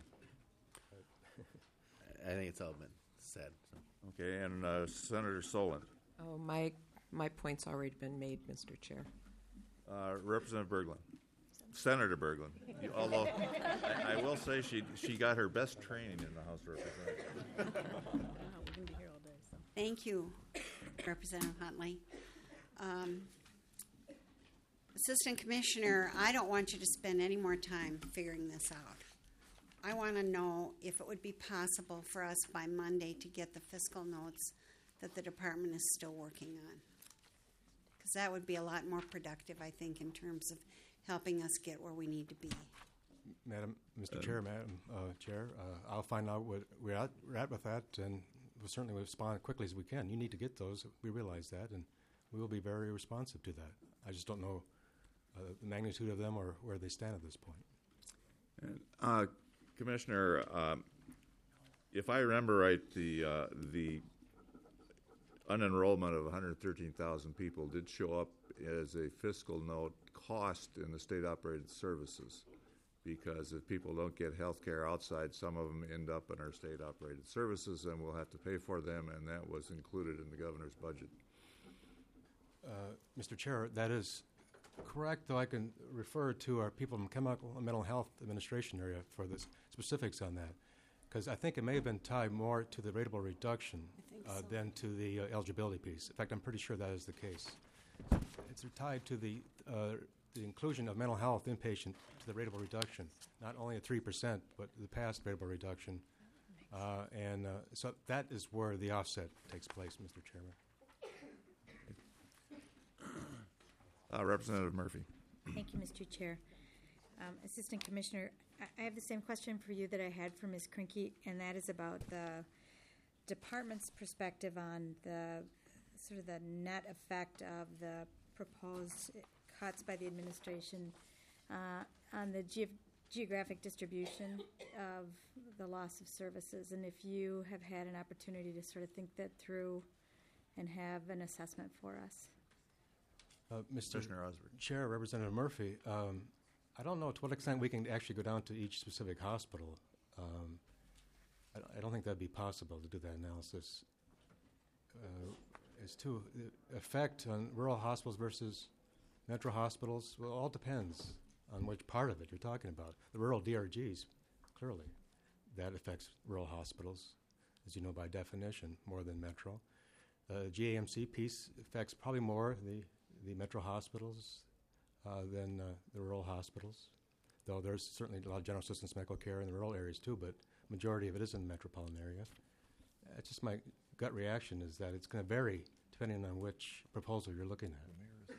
I think it's all been said. So. Okay, and uh, Senator Solent. Oh, my my point's already been made, Mister Chair. Uh, Representative Berglund. Senator Berglund. You- Although I, I will say she she got her best training in the House of Representatives. Thank you, Representative Huntley. Um, Assistant Commissioner, I don't want you to spend any more time figuring this out. I want to know if it would be possible for us by Monday to get the fiscal notes that the department is still working on. Because that would be a lot more productive, I think, in terms of helping us get where we need to be. Madam, Mister Chair, Madam uh, Chair, uh, I'll find out what we're at, we're at with that, and we'll certainly respond quickly as we can. You need to get those. We realize that, and we will be very responsive to that. I just don't know uh, the magnitude of them or where they stand at this point. And, uh, Commissioner, um, if I remember right, the uh, the unenrollment of one hundred thirteen thousand people did show up as a fiscal note cost in the state-operated services, because if people don't get health care outside, some of them end up in our state-operated services, and we'll have to pay for them, and that was included in the governor's budget. Uh, Mister Chair, that is correct, though I can refer to our people from Chemical and Mental Health Administration area for the specifics on that, because I think it may have been tied more to the rateable reduction uh, so. than to the uh, eligibility piece. In fact, I'm pretty sure that is the case. It's tied to the uh, the inclusion of mental health inpatient to the rateable reduction, not only at three percent, but the past rateable reduction. Uh, and uh, so that is where the offset takes place, Mister Chairman. Uh, Representative Murphy. Thank you, Mister Chair. Um, Assistant Commissioner, I, I have the same question for you that I had for Miz Krinky, and that is about the department's perspective on the sort of the net effect of the proposed cuts by the administration uh, on the ge- geographic distribution of the loss of services, and if you have had an opportunity to sort of think that through and have an assessment for us. Uh, Mister Commissioner Osberg. Chair, Representative Murphy, um, I don't know to what extent we can actually go down to each specific hospital. Um, I, I don't think that'd be possible to do that analysis. Uh, as to the effect on rural hospitals versus metro hospitals, well, it all depends on which part of it you're talking about. The rural D R Gs, clearly, that affects rural hospitals. as you know by definition, more than Metro. The G A M C piece affects probably more the, the Metro hospitals uh, than uh, the rural hospitals, though there's certainly a lot of general assistance medical care in the rural areas too, but majority of it is in the metropolitan area. It's just my gut reaction is that it's going to vary depending on which proposal you're looking at.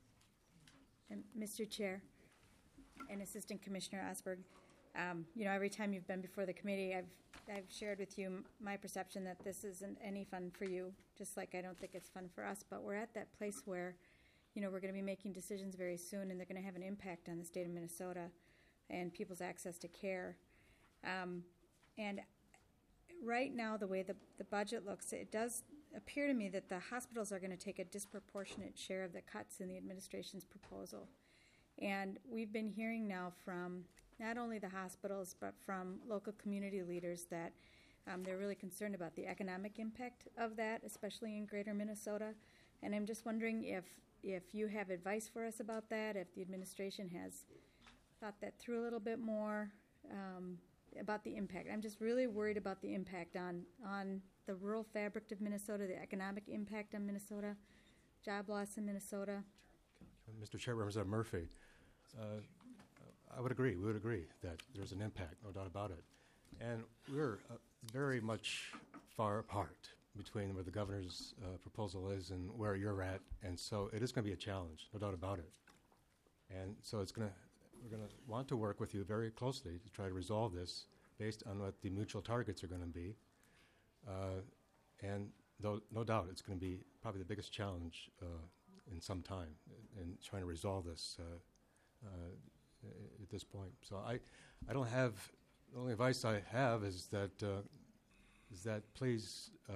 And Mister Chair and Assistant Commissioner Osberg, um, you know, every time you've been before the committee, I've I've shared with you m- my perception that this isn't any fun for you, just like I don't think it's fun for us. But we're at that place where, you know, we're going to be making decisions very soon, and they're going to have an impact on the state of Minnesota and people's access to care. Um, and right now, the way the, the budget looks, it does appear to me that the hospitals are going to take a disproportionate share of the cuts in the administration's proposal. And we've been hearing now from not only the hospitals, but from local community leaders that um, they're really concerned about the economic impact of that, especially in greater Minnesota. And I'm just wondering if, if you have advice for us about that, if the administration has thought that through a little bit more, um, about the impact. I'm just really worried about the impact on, on the rural fabric of Minnesota, the economic impact on Minnesota, job loss in Minnesota. Mister Chair, Representative Murphy, uh, I would agree. We would agree that there's an impact, no doubt about it. And we're uh, very much far apart between where the governor's uh, proposal is and where you're at, and so it is going to be a challenge, no doubt about it. And so it's going to, we're going to want to work with you very closely to try to resolve this based on what the mutual targets are going to be. Uh, and though, no doubt, it's going to be probably the biggest challenge uh, in some time in trying to resolve this uh, uh, at this point. So I, I don't have, the only advice I have is that, uh, is that please, uh,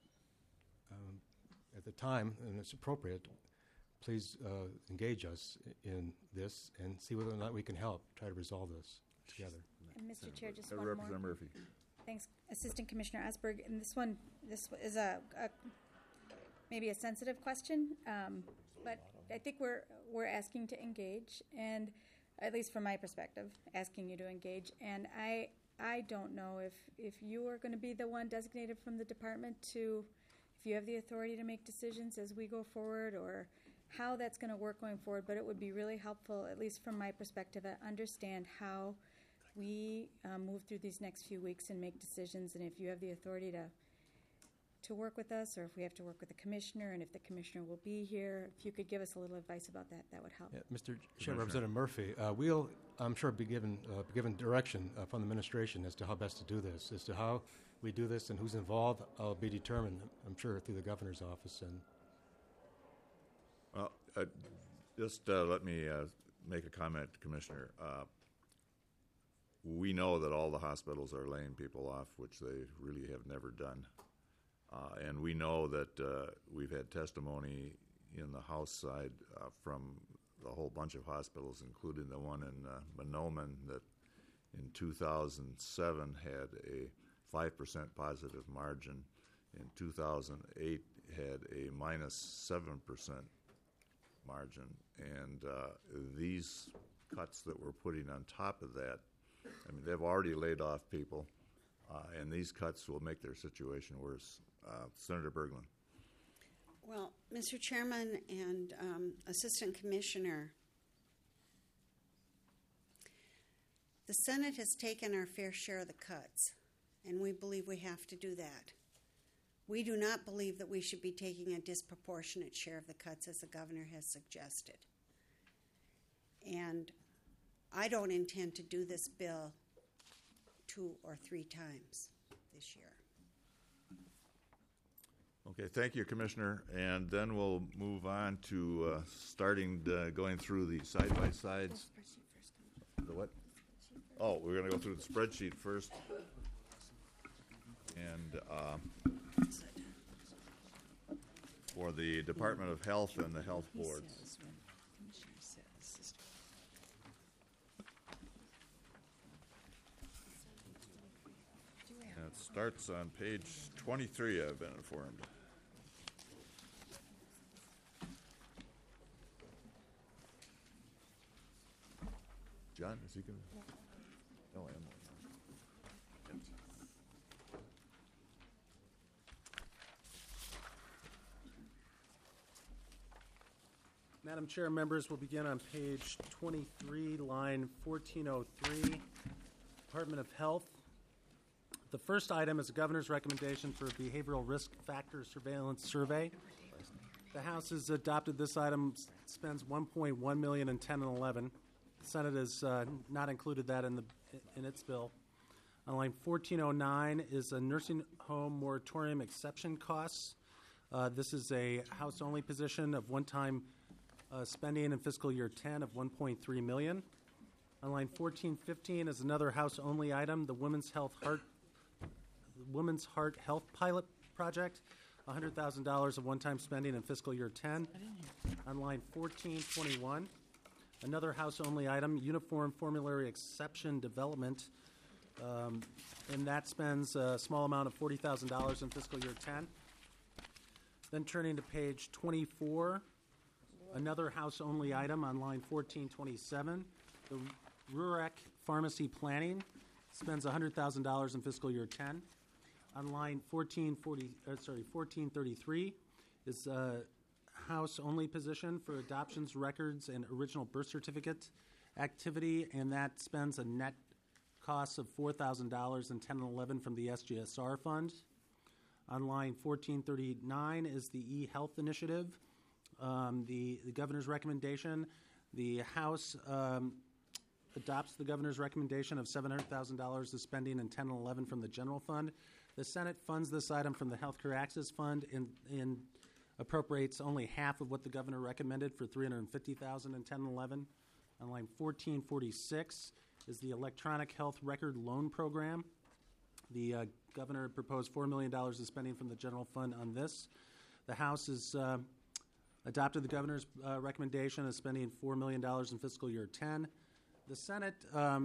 um, at the time, and it's appropriate, please uh, engage us in this and see whether or not we can help try to resolve this together. And Mister Chair, just Uh, one more. Representative Murphy. Thanks, Assistant Commissioner Osberg. And this one, this is a, a maybe a sensitive question, um, but I think we're we're asking to engage, and at least from my perspective, asking you to engage. And I I don't know if if you are going to be the one designated from the department to, if you have the authority to make decisions as we go forward, or how that's going to work going forward. But it would be really helpful, at least from my perspective, to understand how we um, move through these next few weeks and make decisions, and if you have the authority to to work with us, or if we have to work with the commissioner, and if the commissioner will be here, if you could give us a little advice about that, that would help. Yeah, Mister Chair, Representative Murphy, uh, we'll, I'm sure, be given, uh, be given direction uh, from the administration as to how best to do this. As to how we do this and who's involved, I'll be determined, I'm sure, through the governor's office. And Well, uh, just uh, let me uh, make a comment, Commissioner. Uh, we know that all the hospitals are laying people off, which they really have never done. Uh, and we know that uh, we've had testimony in the House side uh, from a whole bunch of hospitals, including the one in uh, Monoman, that in two thousand seven had a five percent positive margin. In two thousand eight had a minus seven percent margin. And uh, these cuts that we're putting on top of that, I mean, they've already laid off people, uh, and these cuts will make their situation worse. Uh, Senator Berglund. Well, Mister Chairman and um, Assistant Commissioner, the Senate has taken our fair share of the cuts, and we believe we have to do that. We do not believe that we should be taking a disproportionate share of the cuts as the governor has suggested. And I don't intend to do this bill two or three times this year. Okay, thank you, Commissioner. And then we'll move on to uh, starting uh, going through the side-by-sides. The what? Oh, we're going to go through the spreadsheet first. And uh, for the Department of Health and the health boards. And it starts on page twenty-three, I've been informed. John, is he going to? No, Emily. Madam Chair, members will begin on page twenty-three, line fourteen oh three, Department of Health. The first item is the governor's recommendation for a behavioral risk factor surveillance survey. The House has adopted this item, spends one point one million dollars in ten and eleven. The Senate has uh, not included that in the in its bill. On line fourteen oh nine is a nursing home moratorium exception costs. Uh, this is a House-only position of one-time uh, spending in fiscal year ten of one point three million dollars. On line fourteen fifteen is another House-only item, the Women's Health Heart Women's Heart Health Pilot Project, one hundred thousand dollars of one-time spending in fiscal year ten. On line fourteen twenty-one, another House-only item, Uniform Formulary Exception Development, um, and that spends a small amount of forty thousand dollars in fiscal year ten. Then turning to page twenty-four, another House-only item on line fourteen twenty-seven, the R U R E C Pharmacy Planning spends one hundred thousand dollars in fiscal year ten. On line fourteen forty, uh, sorry, fourteen thirty-three is a House-only position for adoptions, records, and original birth certificate activity, and that spends a net cost of four thousand dollars in ten and eleven from the S G S R fund. On line fourteen thirty-nine is the e-health initiative. Um, the, the governor's recommendation, the House um, adopts the governor's recommendation of seven hundred thousand dollars of spending in ten and eleven from the general fund. The Senate funds this item from the Healthcare Access Fund and, and appropriates only half of what the governor recommended for three hundred fifty thousand dollars in ten and eleven. On line fourteen forty-six is the Electronic Health Record Loan Program. The uh, governor proposed four million dollars of spending from the general fund on this. The House has uh, adopted the governor's uh, recommendation of spending four million dollars in fiscal year ten. The Senate um,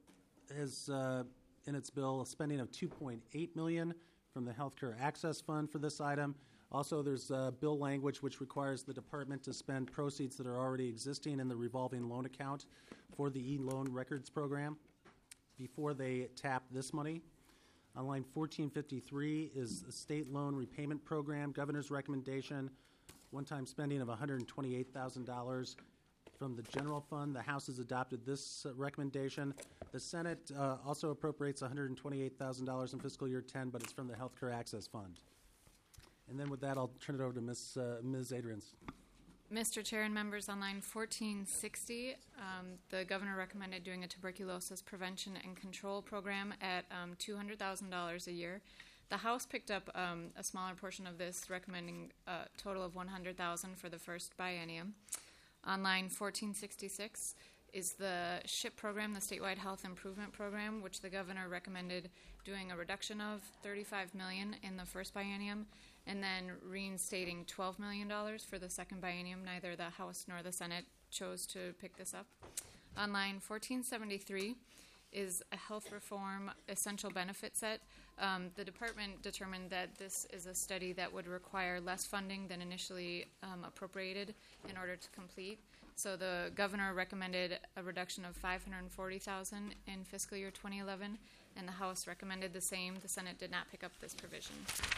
has, uh, in its bill, a spending of two point eight million dollars from the Healthcare Access Fund for this item. Also, there's uh, bill language which requires the department to spend proceeds that are already existing in the revolving loan account for the e-loan records program before they tap this money. On line fourteen fifty-three is the state loan repayment program. Governor's recommendation, one-time spending of one hundred twenty-eight thousand dollars from the general fund. The House has adopted this uh, recommendation. The Senate uh, also appropriates one hundred twenty-eight thousand dollars in fiscal year ten, but it's from the Healthcare Access Fund. And then with that, I'll turn it over to Miz Uh, Miz Adrians. Mister Chair and members, on line fourteen sixty, um, the governor recommended doing a tuberculosis prevention and control program at um, two hundred thousand dollars a year. The House picked up um, a smaller portion of this, recommending a total of one hundred thousand dollars for the first biennium. On line fourteen sixty-six is the SHIP program, the Statewide Health Improvement Program, which the governor recommended doing a reduction of thirty-five million dollars in the first biennium, and then reinstating twelve million dollars for the second biennium. Neither the House nor the Senate chose to pick this up. On line fourteen seventy-three is a health reform essential benefit set. Um, the department determined that this is a study that would require less funding than initially um, appropriated in order to complete. So the governor recommended a reduction of five hundred forty thousand dollars in fiscal year twenty eleven, and the House recommended the same. The Senate did not pick up this provision.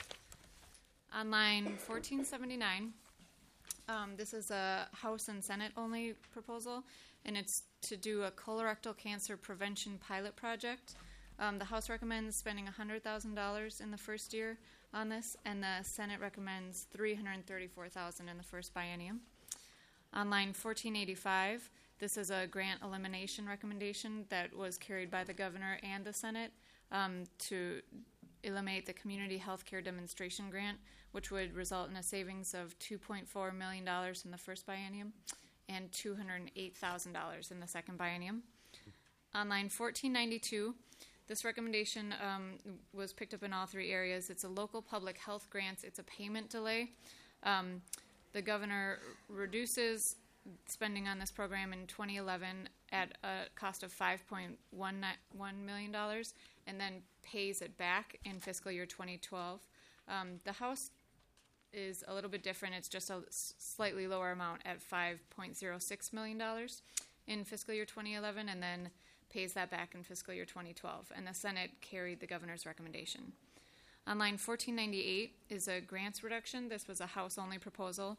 On line fourteen seventy-nine, um, this is a House and Senate only proposal, and it's to do a colorectal cancer prevention pilot project. Um, the House recommends spending one hundred thousand dollars in the first year on this, and the Senate recommends three hundred thirty-four thousand dollars in the first biennium. On line fourteen eighty-five, this is a grant elimination recommendation that was carried by the governor and the Senate um, to eliminate the community health care demonstration grant, which would result in a savings of two point four million dollars in the first biennium and two hundred eight thousand dollars in the second biennium. On line fourteen ninety-two, this recommendation um, was picked up in all three areas. It's a local public health grants. It's a payment delay. Um, the governor reduces spending on this program in twenty eleven at a cost of five point one million dollars and then pays it back in fiscal year twenty twelve. Um, the House is a little bit different. It's just a slightly lower amount at five point zero six million dollars in fiscal year twenty eleven and then pays that back in fiscal year twenty twelve. And the Senate carried the governor's recommendation. On line fourteen ninety-eight is a grants reduction. This was a House-only proposal.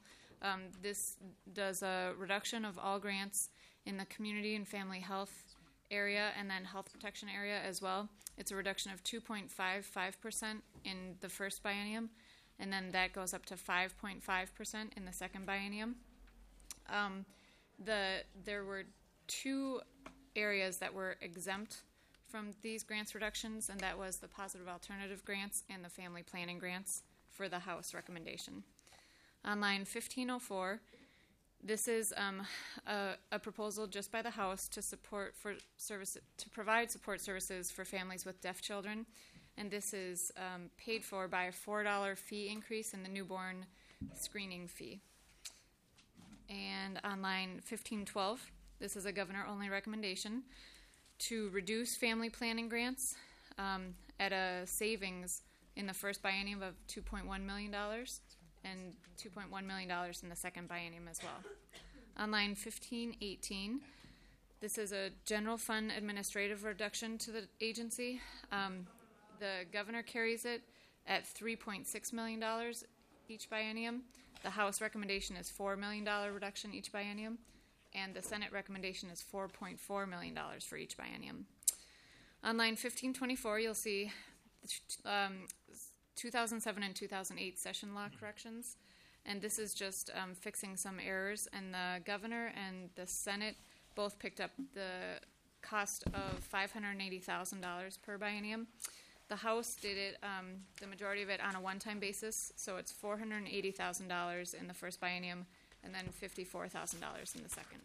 Um, this does a reduction of all grants in the community and family health area and then health protection area as well. It's a reduction of two point five five percent in the first biennium, and then that goes up to five point five percent in the second biennium. Um, the there were two areas that were exempt from these grants reductions, and that was the positive alternative grants and the family planning grants for the House recommendation. On line fifteen oh four, this is um, a, a proposal just by the House to support for service to provide support services for families with deaf children, and this is um, paid for by a four dollar fee increase in the newborn screening fee. And on line fifteen twelve, this is a governor-only recommendation to reduce family planning grants um, at a savings in the first biennium of two point one million dollars and two point one million dollars in the second biennium as well. On line fifteen eighteen, this is a general fund administrative reduction to the agency. Um, the governor carries it at three point six million dollars each biennium. The House recommendation is four million dollars reduction each biennium, and the Senate recommendation is four point four million dollars for each biennium. On line fifteen twenty-four, you'll see um, two thousand seven and two thousand eight session law corrections, and this is just um, fixing some errors, and the governor and the Senate both picked up the cost of five hundred eighty thousand dollars per biennium. The House did it, um, the majority of it, on a one-time basis, so it's four hundred eighty thousand dollars in the first biennium and then fifty-four thousand dollars in the second.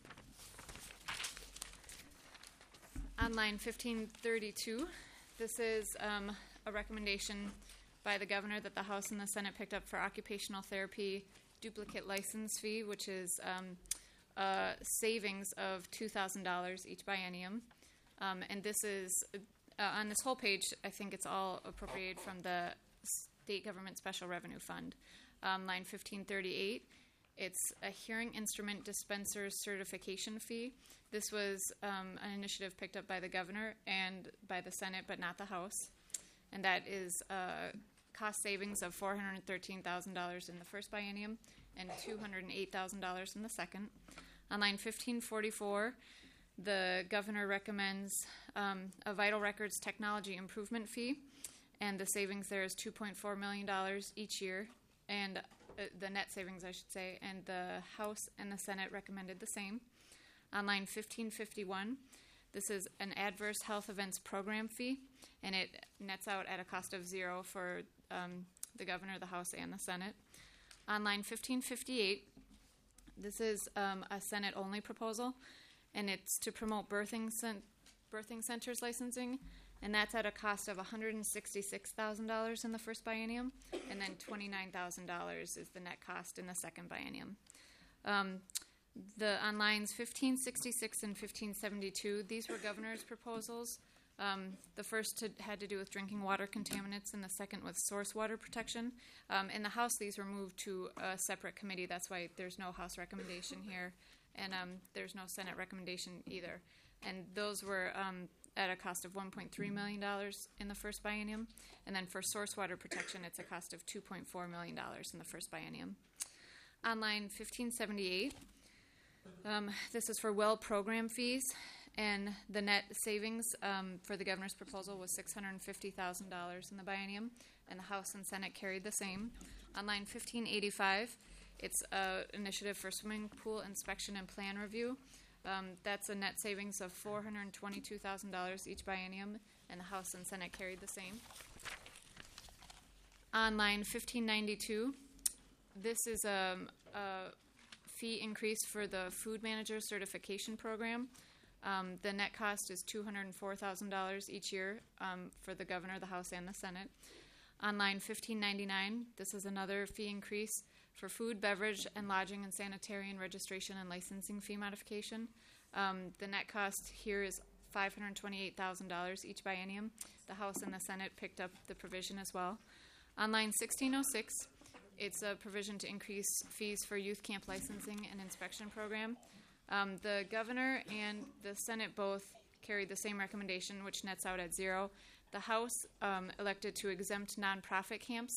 On line fifteen thirty-two, this is um, a recommendation by the governor that the House and the Senate picked up for occupational therapy duplicate license fee, which is um, a savings of two thousand dollars each biennium. Um, and this is, uh, on this whole page, I think it's all appropriated from the State Government Special Revenue Fund. Um, line fifteen thirty-eight, it's a hearing instrument dispenser certification fee. This was um, an initiative picked up by the governor and by the Senate, but not the House. And that is a cost savings of four hundred thirteen thousand dollars in the first biennium and two hundred eight thousand dollars in the second. On line fifteen forty-four, the governor recommends um, a vital records technology improvement fee, and the savings there is two point four million dollars each year, and uh, the net savings, I should say, and the House and the Senate recommended the same. On line fifteen fifty-one, this is an adverse health events program fee, and it nets out at a cost of zero for um, the governor, the House, and the Senate. On line fifteen fifty-eight, this is um, a Senate-only proposal, and it's to promote birthing, cent- birthing centers licensing, and that's at a cost of one hundred sixty-six thousand dollars in the first biennium, and then twenty-nine thousand dollars is the net cost in the second biennium. Um, The on lines fifteen sixty-six and fifteen seventy-two, these were governor's proposals. Um, the first to, had to do with drinking water contaminants, and the second with source water protection. Um, in the House, these were moved to a separate committee. That's why there's no House recommendation here, and um, there's no Senate recommendation either. And those were um, at a cost of one point three million dollars in the first biennium, and then for source water protection, it's a cost of two point four million dollars in the first biennium. On line fifteen seventy-eight, Um, this is for well program fees, and the net savings um, for the governor's proposal was six hundred fifty thousand dollars in the biennium, and the House and Senate carried the same. On line fifteen eighty-five, it's an initiative for swimming pool inspection and plan review. Um, that's a net savings of four hundred twenty-two thousand dollars each biennium, and the House and Senate carried the same. On line fifteen ninety-two, this is um, a fee increase for the food manager certification program. Um, the net cost is two hundred four thousand dollars each year um, for the governor, the House, and the Senate. On line fifteen ninety-nine, this is another fee increase for food, beverage, and lodging and sanitarian registration and licensing fee modification. Um, the net cost here is five hundred twenty-eight thousand dollars each biennium. The House and the Senate picked up the provision as well. On line sixteen oh six, it's a provision to increase fees for youth camp licensing and inspection program. Um, the governor and the Senate both carried the same recommendation, which nets out at zero. The House um, elected to exempt nonprofit camps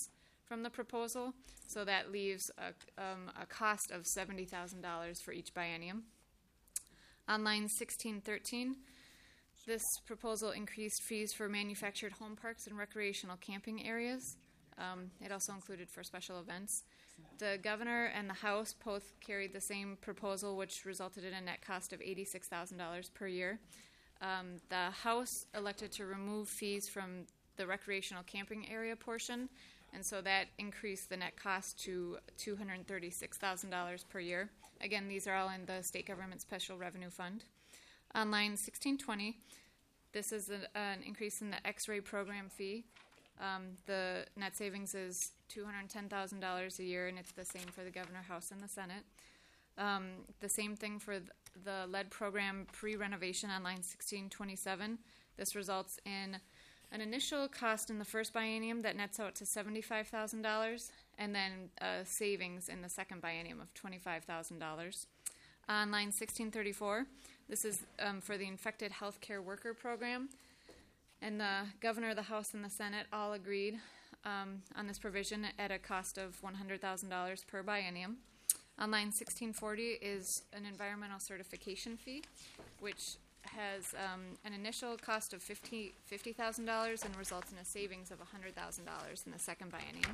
from the proposal, so that leaves a, um, a cost of seventy thousand dollars for each biennium. On line sixteen thirteen, this proposal increased fees for manufactured home parks and recreational camping areas. Um, it also included for special events. The governor and the House both carried the same proposal, which resulted in a net cost of eighty-six thousand dollars per year. Um, the House elected to remove fees from the recreational camping area portion, and so that increased the net cost to two hundred thirty-six thousand dollars per year. Again, these are all in the state government special revenue fund. On line sixteen twenty, this is a, an increase in the X-ray program fee. Um, the net savings is two hundred ten thousand dollars a year, and it's the same for the governor, House, and the Senate. Um, the same thing for th- the lead program pre-renovation on line sixteen twenty-seven. This results in an initial cost in the first biennium that nets out to seventy-five thousand dollars, and then a savings in the second biennium of twenty-five thousand dollars. On line sixteen thirty-four, this is um, for the infected healthcare worker program, and the governor, the House, and the Senate all agreed um, on this provision at a cost of one hundred thousand dollars per biennium. On line sixteen forty is an environmental certification fee, which has um, an initial cost of fifty thousand dollars and results in a savings of one hundred thousand dollars in the second biennium.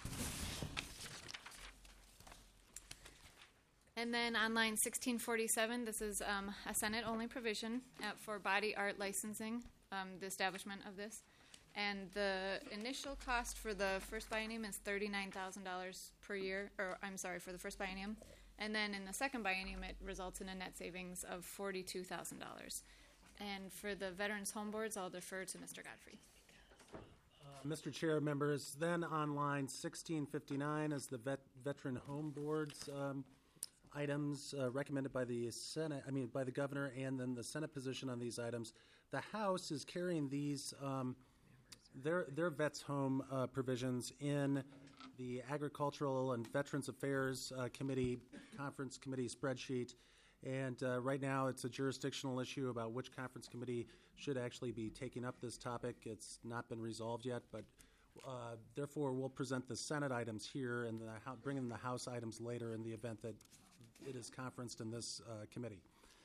And then on line sixteen forty-seven, this is um, a Senate-only provision uh, for body art licensing, um, the establishment of this. And the initial cost for the first biennium is thirty-nine thousand dollars per year, or I'm sorry, for the first biennium. And then in the second biennium, it results in a net savings of forty-two thousand dollars. And for the Veterans Home Boards, I'll defer to Mister Godfrey. Uh, Mister Chair, members, then on line sixteen fifty-nine is the vet, Veteran Home Boards um, items uh, recommended by the Senate, I mean, by the governor, and then the Senate position on these items. The House is carrying these, um, their, their Vets Home uh, provisions in the Agricultural and Veterans Affairs uh, Committee, Conference Committee spreadsheet. And uh, right now it's a jurisdictional issue about which conference committee should actually be taking up this topic. It's not been resolved yet, but uh, therefore we'll present the Senate items here and the, bring in the House items later in the event that it is conferenced in this uh, committee.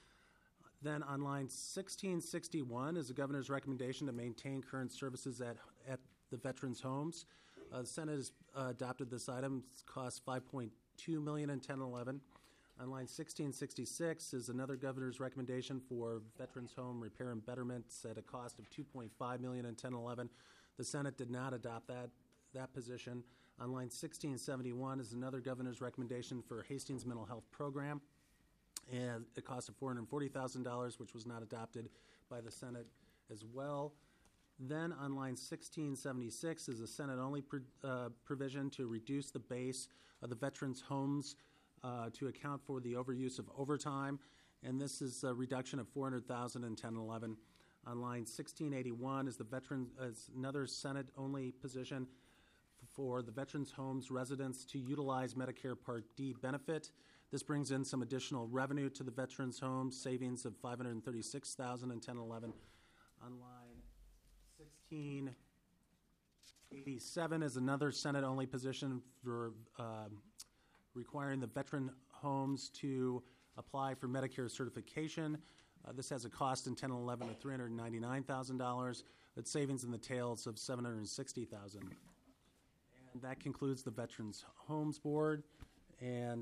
Then on line sixteen sixty-one is the governor's recommendation to maintain current services at, at the veterans' homes. Uh, the Senate has uh, adopted this item. It costs five point two million dollars in ten eleven. On line sixteen sixty-six is another governor's recommendation for veterans' home repair and betterments at a cost of two point five million dollars in ten eleven. The Senate did not adopt that that position. On line sixteen seventy-one is another governor's recommendation for Hastings Mental Health Program, and a cost of four hundred forty thousand dollars, which was not adopted by the Senate as well. Then on line sixteen seventy-six is a Senate-only pro, uh, provision to reduce the base of the veterans' homes uh, to account for the overuse of overtime, and this is a reduction of four hundred thousand dollars in ten eleven. On line sixteen eighty-one is the veteran, uh, is another Senate-only position for the veterans' homes residents to utilize Medicare Part D benefit. This brings in some additional revenue to the veterans' homes, savings of five hundred thirty-six thousand dollars in ten eleven. On line sixteen eighty-seven is another Senate-only position for um, requiring the veteran homes to apply for Medicare certification. Uh, this has a cost in ten eleven of three hundred ninety-nine thousand dollars, but savings in the tails of seven hundred sixty thousand dollars. And that concludes the Veterans Homes Board. And,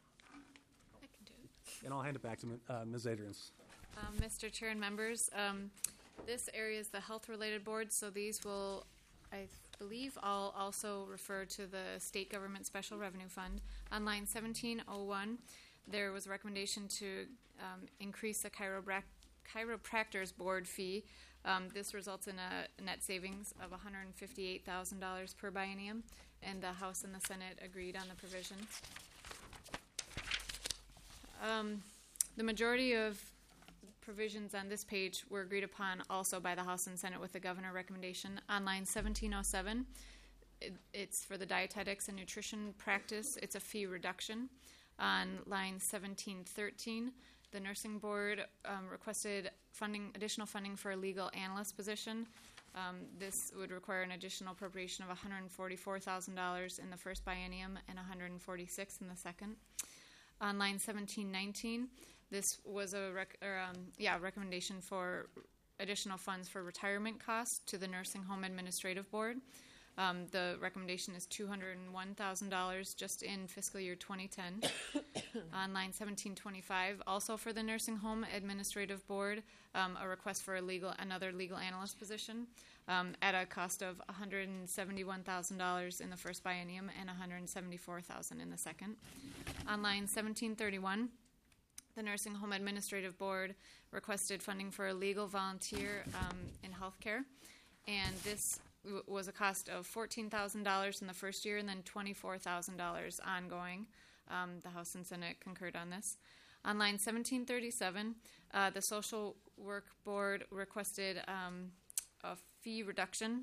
I can do it. and I'll hand it back to uh, Miz Adrians. Um, Mister Chair and members, um, this area is the health-related board, so these will, I believe, all also refer to the State Government Special Revenue Fund. On line seventeen oh one, there was a recommendation to um, increase the chiroprac- chiropractors board fee. Um, this results in a net savings of one hundred fifty-eight thousand dollars per biennium, and the House and the Senate agreed on the provision. Um, the majority of provisions on this page were agreed upon also by the House and Senate with the governor recommendation. On line seventeen oh seven, it, it's for the dietetics and nutrition practice. It's a fee reduction. On line seventeen thirteen, the nursing board um, requested funding, additional funding for a legal analyst position. Um, this would require an additional appropriation of one hundred forty-four thousand dollars in the first biennium and one hundred forty-six thousand dollars in the second. On line seventeen nineteen, this was a rec- or, um, yeah recommendation for additional funds for retirement costs to the Nursing Home Administrative Board. Um, the recommendation is two hundred one thousand dollars just in fiscal year twenty ten. On line seventeen twenty-five, also for the Nursing Home Administrative Board, um, a request for a legal another legal analyst position um, at a cost of one hundred seventy-one thousand dollars in the first biennium and one hundred seventy-four thousand dollars in the second. On line seventeen thirty-one, the Nursing Home Administrative Board requested funding for a legal volunteer um, in healthcare, and this w- was a cost of fourteen thousand dollars in the first year and then twenty-four thousand dollars ongoing. Um, the House and Senate concurred on this. On line seventeen thirty-seven, uh, the Social Work Board requested um, a fee reduction,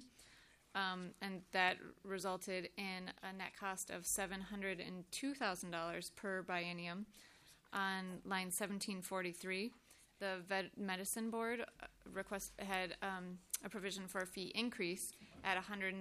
um, and that resulted in a net cost of seven hundred two thousand dollars per biennium. On line seventeen forty-three, the Vet Medicine Board uh, request had um, a provision for a fee increase at one hundred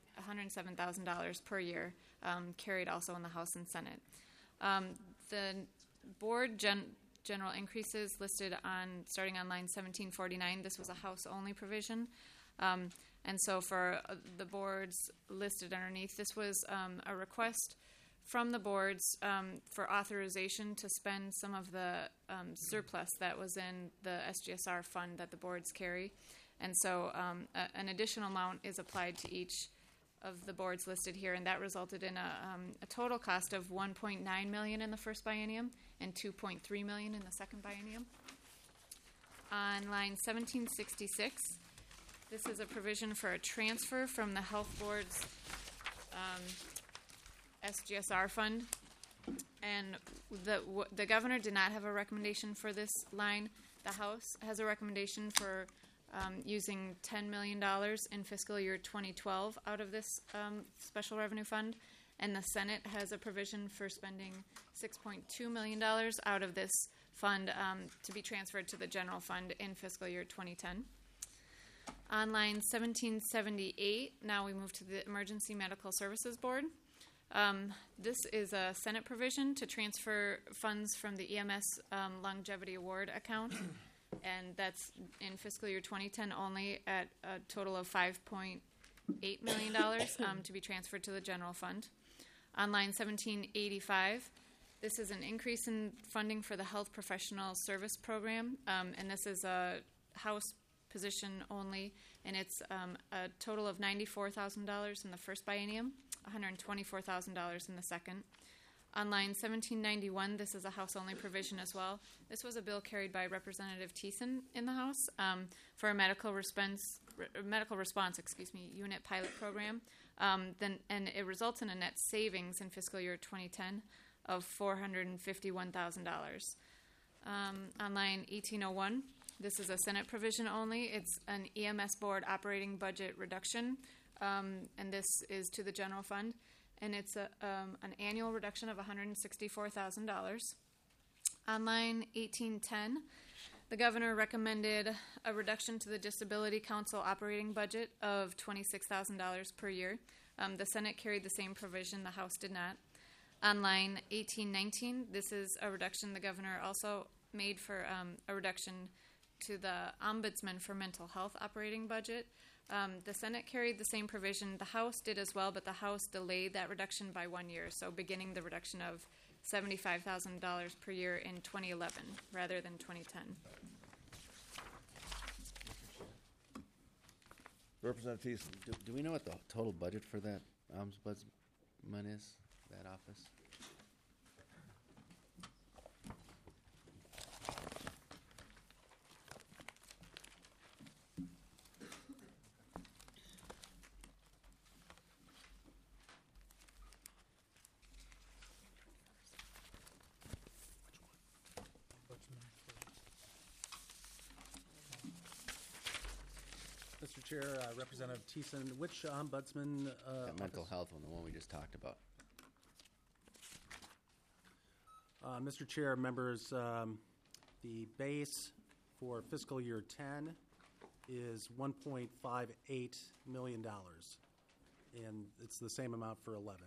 seven thousand dollars per year, um, carried also in the House and Senate. Um, the board gen- general increases listed on starting on line seventeen forty-nine. This was a House-only provision, um, and so for uh, the boards listed underneath, this was um, a request from the boards um, for authorization to spend some of the um, surplus that was in the S G S R fund that the boards carry. And so um, a, an additional amount is applied to each of the boards listed here, and that resulted in a, um, a total cost of one point nine million dollars in the first biennium and two point three million dollars in the second biennium. On line seventeen sixty-six, this is a provision for a transfer from the health board's um, S G S R fund, and the w- the governor did not have a recommendation for this line. The House has a recommendation for um, using ten million dollars in fiscal year twenty twelve out of this um, special revenue fund, and the Senate has a provision for spending six point two million dollars out of this fund um, to be transferred to the general fund in fiscal year twenty ten. On line seventeen seventy-eight, now we move to the Emergency Medical Services Board. Um, this is a Senate provision to transfer funds from the E M S um, Longevity Award account, and that's in fiscal year twenty ten only at a total of five point eight million dollars um, to be transferred to the general fund. On line seventeen eighty-five, this is an increase in funding for the Health Professional Service Program, um, and this is a House position only, and it's um, a total of ninety-four thousand dollars in the first biennium, one hundred twenty-four thousand dollars in the second. On line seventeen ninety-one, this is a House-only provision as well. This was a bill carried by Representative Thiessen in the House um, for a medical response, re- medical response, excuse me, unit pilot program. Um, then, and it results in a net savings in fiscal year twenty ten of four hundred fifty-one thousand dollars. Um, on line eighteen oh one, this is a Senate provision only. It's an E M S board operating budget reduction, um, and this is to the general fund, and it's a, um, an annual reduction of one hundred sixty-four thousand dollars. On line eighteen ten, the governor recommended a reduction to the Disability Council operating budget of twenty-six thousand dollars per year. Um, the Senate carried the same provision, the House did not. On line eighteen nineteen, this is a reduction the governor also made for um, a reduction to the Ombudsman for Mental Health operating budget. Um, the Senate carried the same provision. The House did as well, but the House delayed that reduction by one year, so beginning the reduction of seventy-five thousand dollars per year in twenty eleven rather than twenty ten. Representative Thiessen. Do, do we know what the total budget for that ombudsman is, that office? Mister Chair, uh, Representative Thiessen, which ombudsman? Uh, That mental office? health one, the one we just talked about. Uh, Mister Chair, members, um, The base for fiscal year ten is one point five eight million dollars, and it's the same amount for eleven.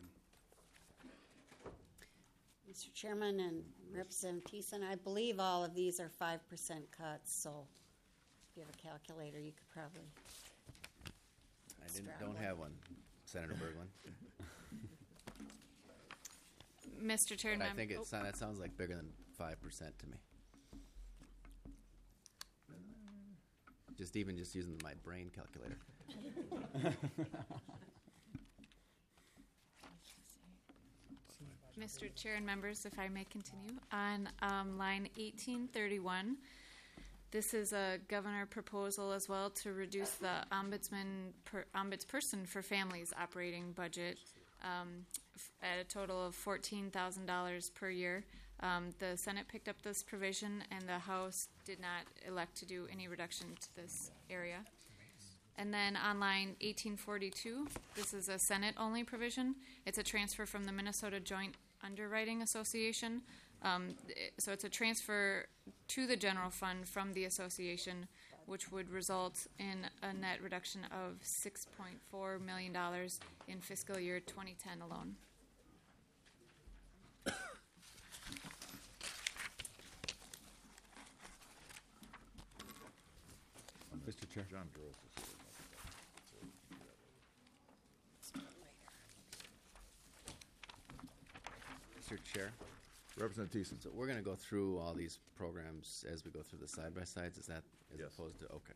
Mister Chairman and Representative Thiessen, I believe all of these are five percent cuts, so if you have a calculator, you could probably. I didn't, don't have one, Senator Berglund. Mister Chair, But I mem- think oh, it's, that sounds like bigger than five percent to me. Just even just using my brain calculator. Mister Chair and members, if I may continue, on um, line eighteen thirty-one, this is a governor proposal as well to reduce the ombudsman per, ombudsperson for families operating budget um, f- at a total of fourteen thousand dollars per year. Um, the Senate picked up this provision, and the House did not elect to do any reduction to this area. And then on line eighteen forty-two, this is a Senate-only provision. It's a transfer from the Minnesota Joint Underwriting Association. Um, it- so it's a transfer to the general fund from the association, which would result in a net reduction of six point four million dollars in fiscal year twenty ten alone. Mister Chair. John Gross is here. Mister Chair, Representative Thiessen. so we're going to go through all these programs as we go through the side-by-sides, is that as Yes. opposed to, okay.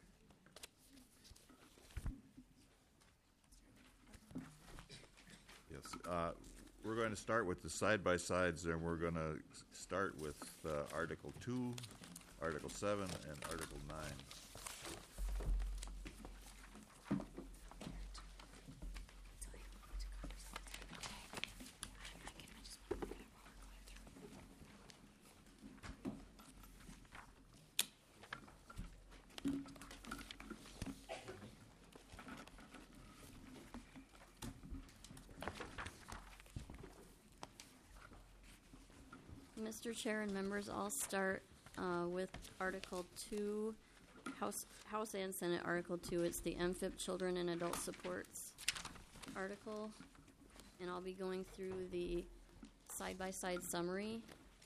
Yes, uh, we're going to start with the side-by-sides, and we're going to start with uh, Article two, Article seven, and Article nine. Mister Chair and members, I'll start uh, with Article two, House, House and Senate Article two. It's the M F I P Children and Adult Supports article, and I'll be going through the side-by-side summary.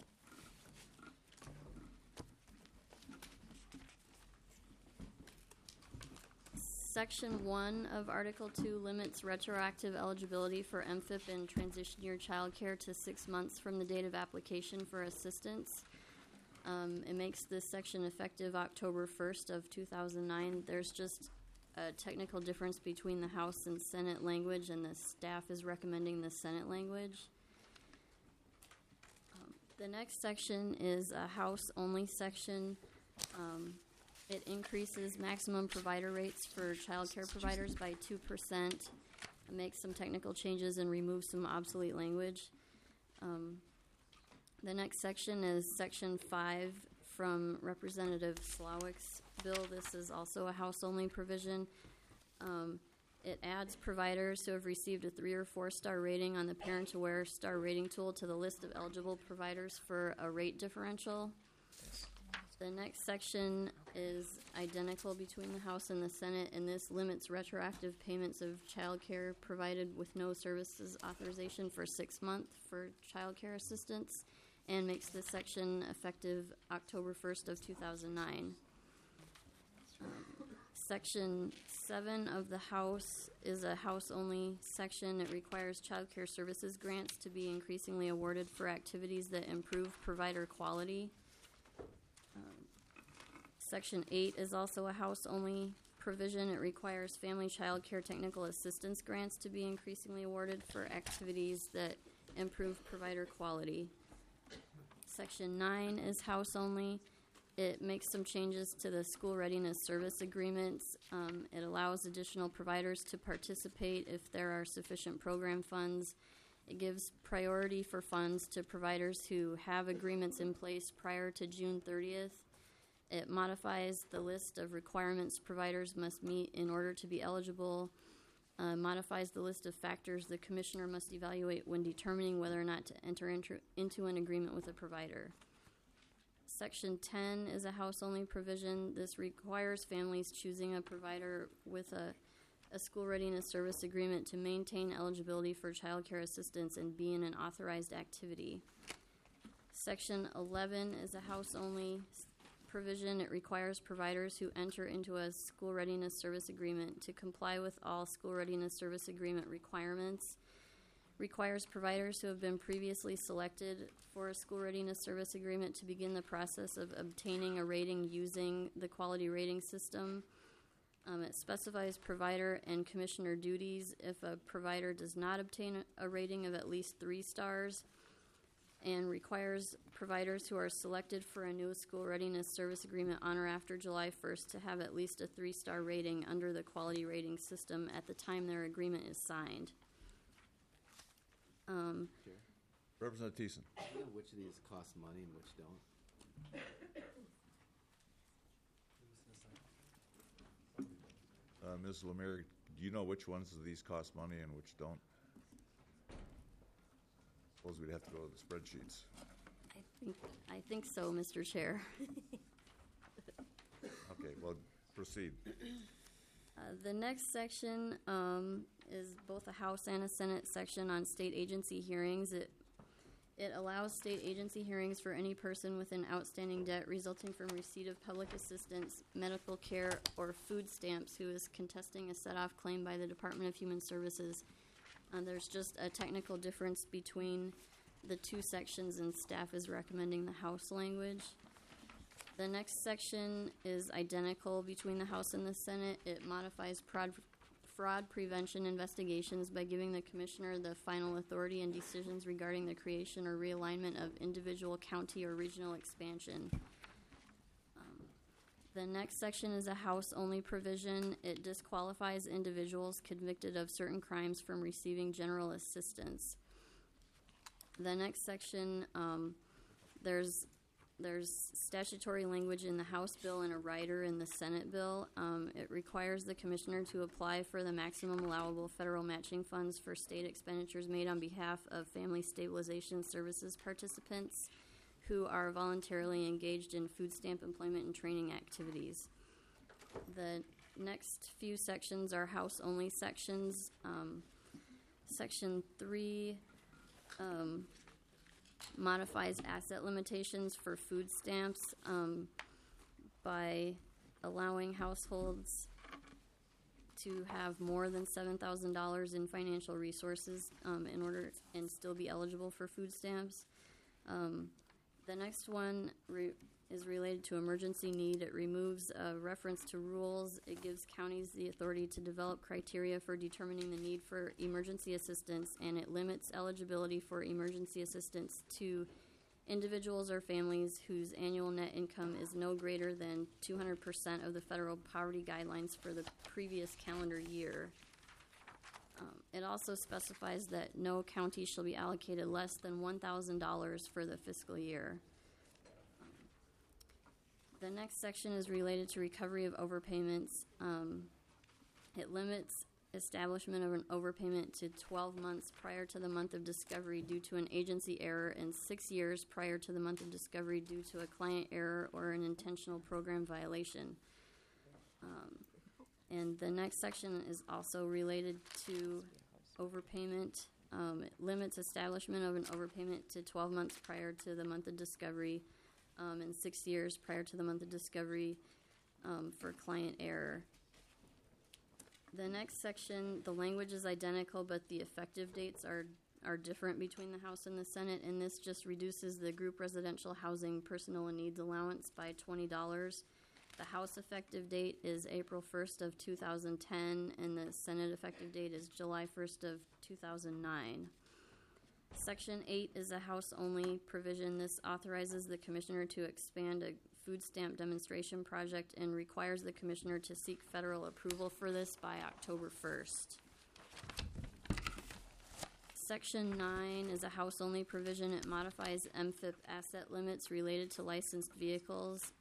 Section one of Article two limits retroactive eligibility for M F I P and transition year child care to six months from the date of application for assistance. Um, it makes this section effective October first of two thousand nine. There's just a technical difference between the House and Senate language, and the staff is recommending the Senate language. Um, the next section is a House-only section. Um, It increases maximum provider rates for child care providers by two percent. It makes some technical changes and removes some obsolete language. Um, the next section is Section five from Representative Slowick's bill. This is also a House-only provision. Um, it adds providers who have received a three or four star rating on the Parent Aware Star Rating Tool to the list of eligible providers for a rate differential. The next section is identical between the House and the Senate, and this limits retroactive payments of child care provided with no services authorization for six months for child care assistance, and makes this section effective October first of two thousand nine. Um, section seven of the House is a House-only section. It requires child care services grants to be increasingly awarded for activities that improve provider quality. Section eight is also a House-only provision. It requires family child care technical assistance grants to be increasingly awarded for activities that improve provider quality. Section nine is House-only. It makes some changes to the school readiness service agreements. Um, it allows additional providers to participate if there are sufficient program funds. It gives priority for funds to providers who have agreements in place prior to June thirtieth. It modifies the list of requirements providers must meet in order to be eligible, uh, modifies the list of factors the commissioner must evaluate when determining whether or not to enter into, into an agreement with a provider. Section ten is a house-only provision. This requires families choosing a provider with a, a school readiness service agreement to maintain eligibility for child care assistance and be in an authorized activity. Section eleven is a house-only provision. It requires providers who enter into a school readiness service agreement to comply with all school readiness service agreement requirements. Requires providers who have been previously selected for a school readiness service agreement to begin the process of obtaining a rating using the quality rating system. Um, it specifies provider and commissioner duties if a provider does not obtain a, a rating of at least three stars, and requires providers who are selected for a new school readiness service agreement on or after July first to have at least a three-star rating under the quality rating system at the time their agreement is signed. Um, Representative Thiessen. Do you know which of these cost money and which don't? Uh, Miz Lemire, do you know which ones of these cost money and which don't? Suppose we'd have to go to the spreadsheets. I think, I think so, Mister Chair. Okay, well, proceed. Uh, the next section um, is both a House and a Senate section on state agency hearings. It it allows state agency hearings for any person with an outstanding debt resulting from receipt of public assistance, medical care, or food stamps who is contesting a set-off claim by the Department of Human Services. Uh, there's just a technical difference between the two sections, and staff is recommending the House language. The next section is identical between the House and the Senate. It modifies fraud, fraud prevention investigations by giving the Commissioner the final authority in decisions regarding the creation or realignment of individual county or regional expansion. Um, the next section is a House-only provision. It disqualifies individuals convicted of certain crimes from receiving general assistance. The next section, um, there's There's statutory language in the House bill and a rider in the Senate bill. Um, it requires the Commissioner to apply for the maximum allowable federal matching funds for state expenditures made on behalf of Family Stabilization Services participants who are voluntarily engaged in food stamp employment and training activities. The next few sections are House-only sections. Um, section three um, modifies asset limitations for food stamps um, by allowing households to have more than seven thousand dollars in financial resources um, in order and still be eligible for food stamps. Um, the next one re- is related to emergency need. It removes a reference to rules. It gives counties the authority to develop criteria for determining the need for emergency assistance, and it limits eligibility for emergency assistance to individuals or families whose annual net income is no greater than two hundred percent of the federal poverty guidelines for the previous calendar year. Um, it also specifies that no county shall be allocated less than one thousand dollars for the fiscal year. The next section is related to recovery of overpayments. Um, it limits establishment of an overpayment to twelve months prior to the month of discovery due to an agency error and six years prior to the month of discovery due to a client error or an intentional program violation. Um, and the next section is also related to overpayment. Um, it limits establishment of an overpayment to twelve months prior to the month of discovery Um, and six years prior to the month of discovery um, for client error. The next section, the language is identical, but the effective dates are, are different between the House and the Senate, and this just reduces the group residential housing personal and needs allowance by twenty dollars. The House effective date is April first of two thousand ten, and the Senate effective date is July first of two thousand nine. Section eight is a House-only provision. This authorizes the Commissioner to expand a food stamp demonstration project and requires the Commissioner to seek federal approval for this by October first. Section nine is a House-only provision. It modifies M F I P asset limits related to licensed vehicles.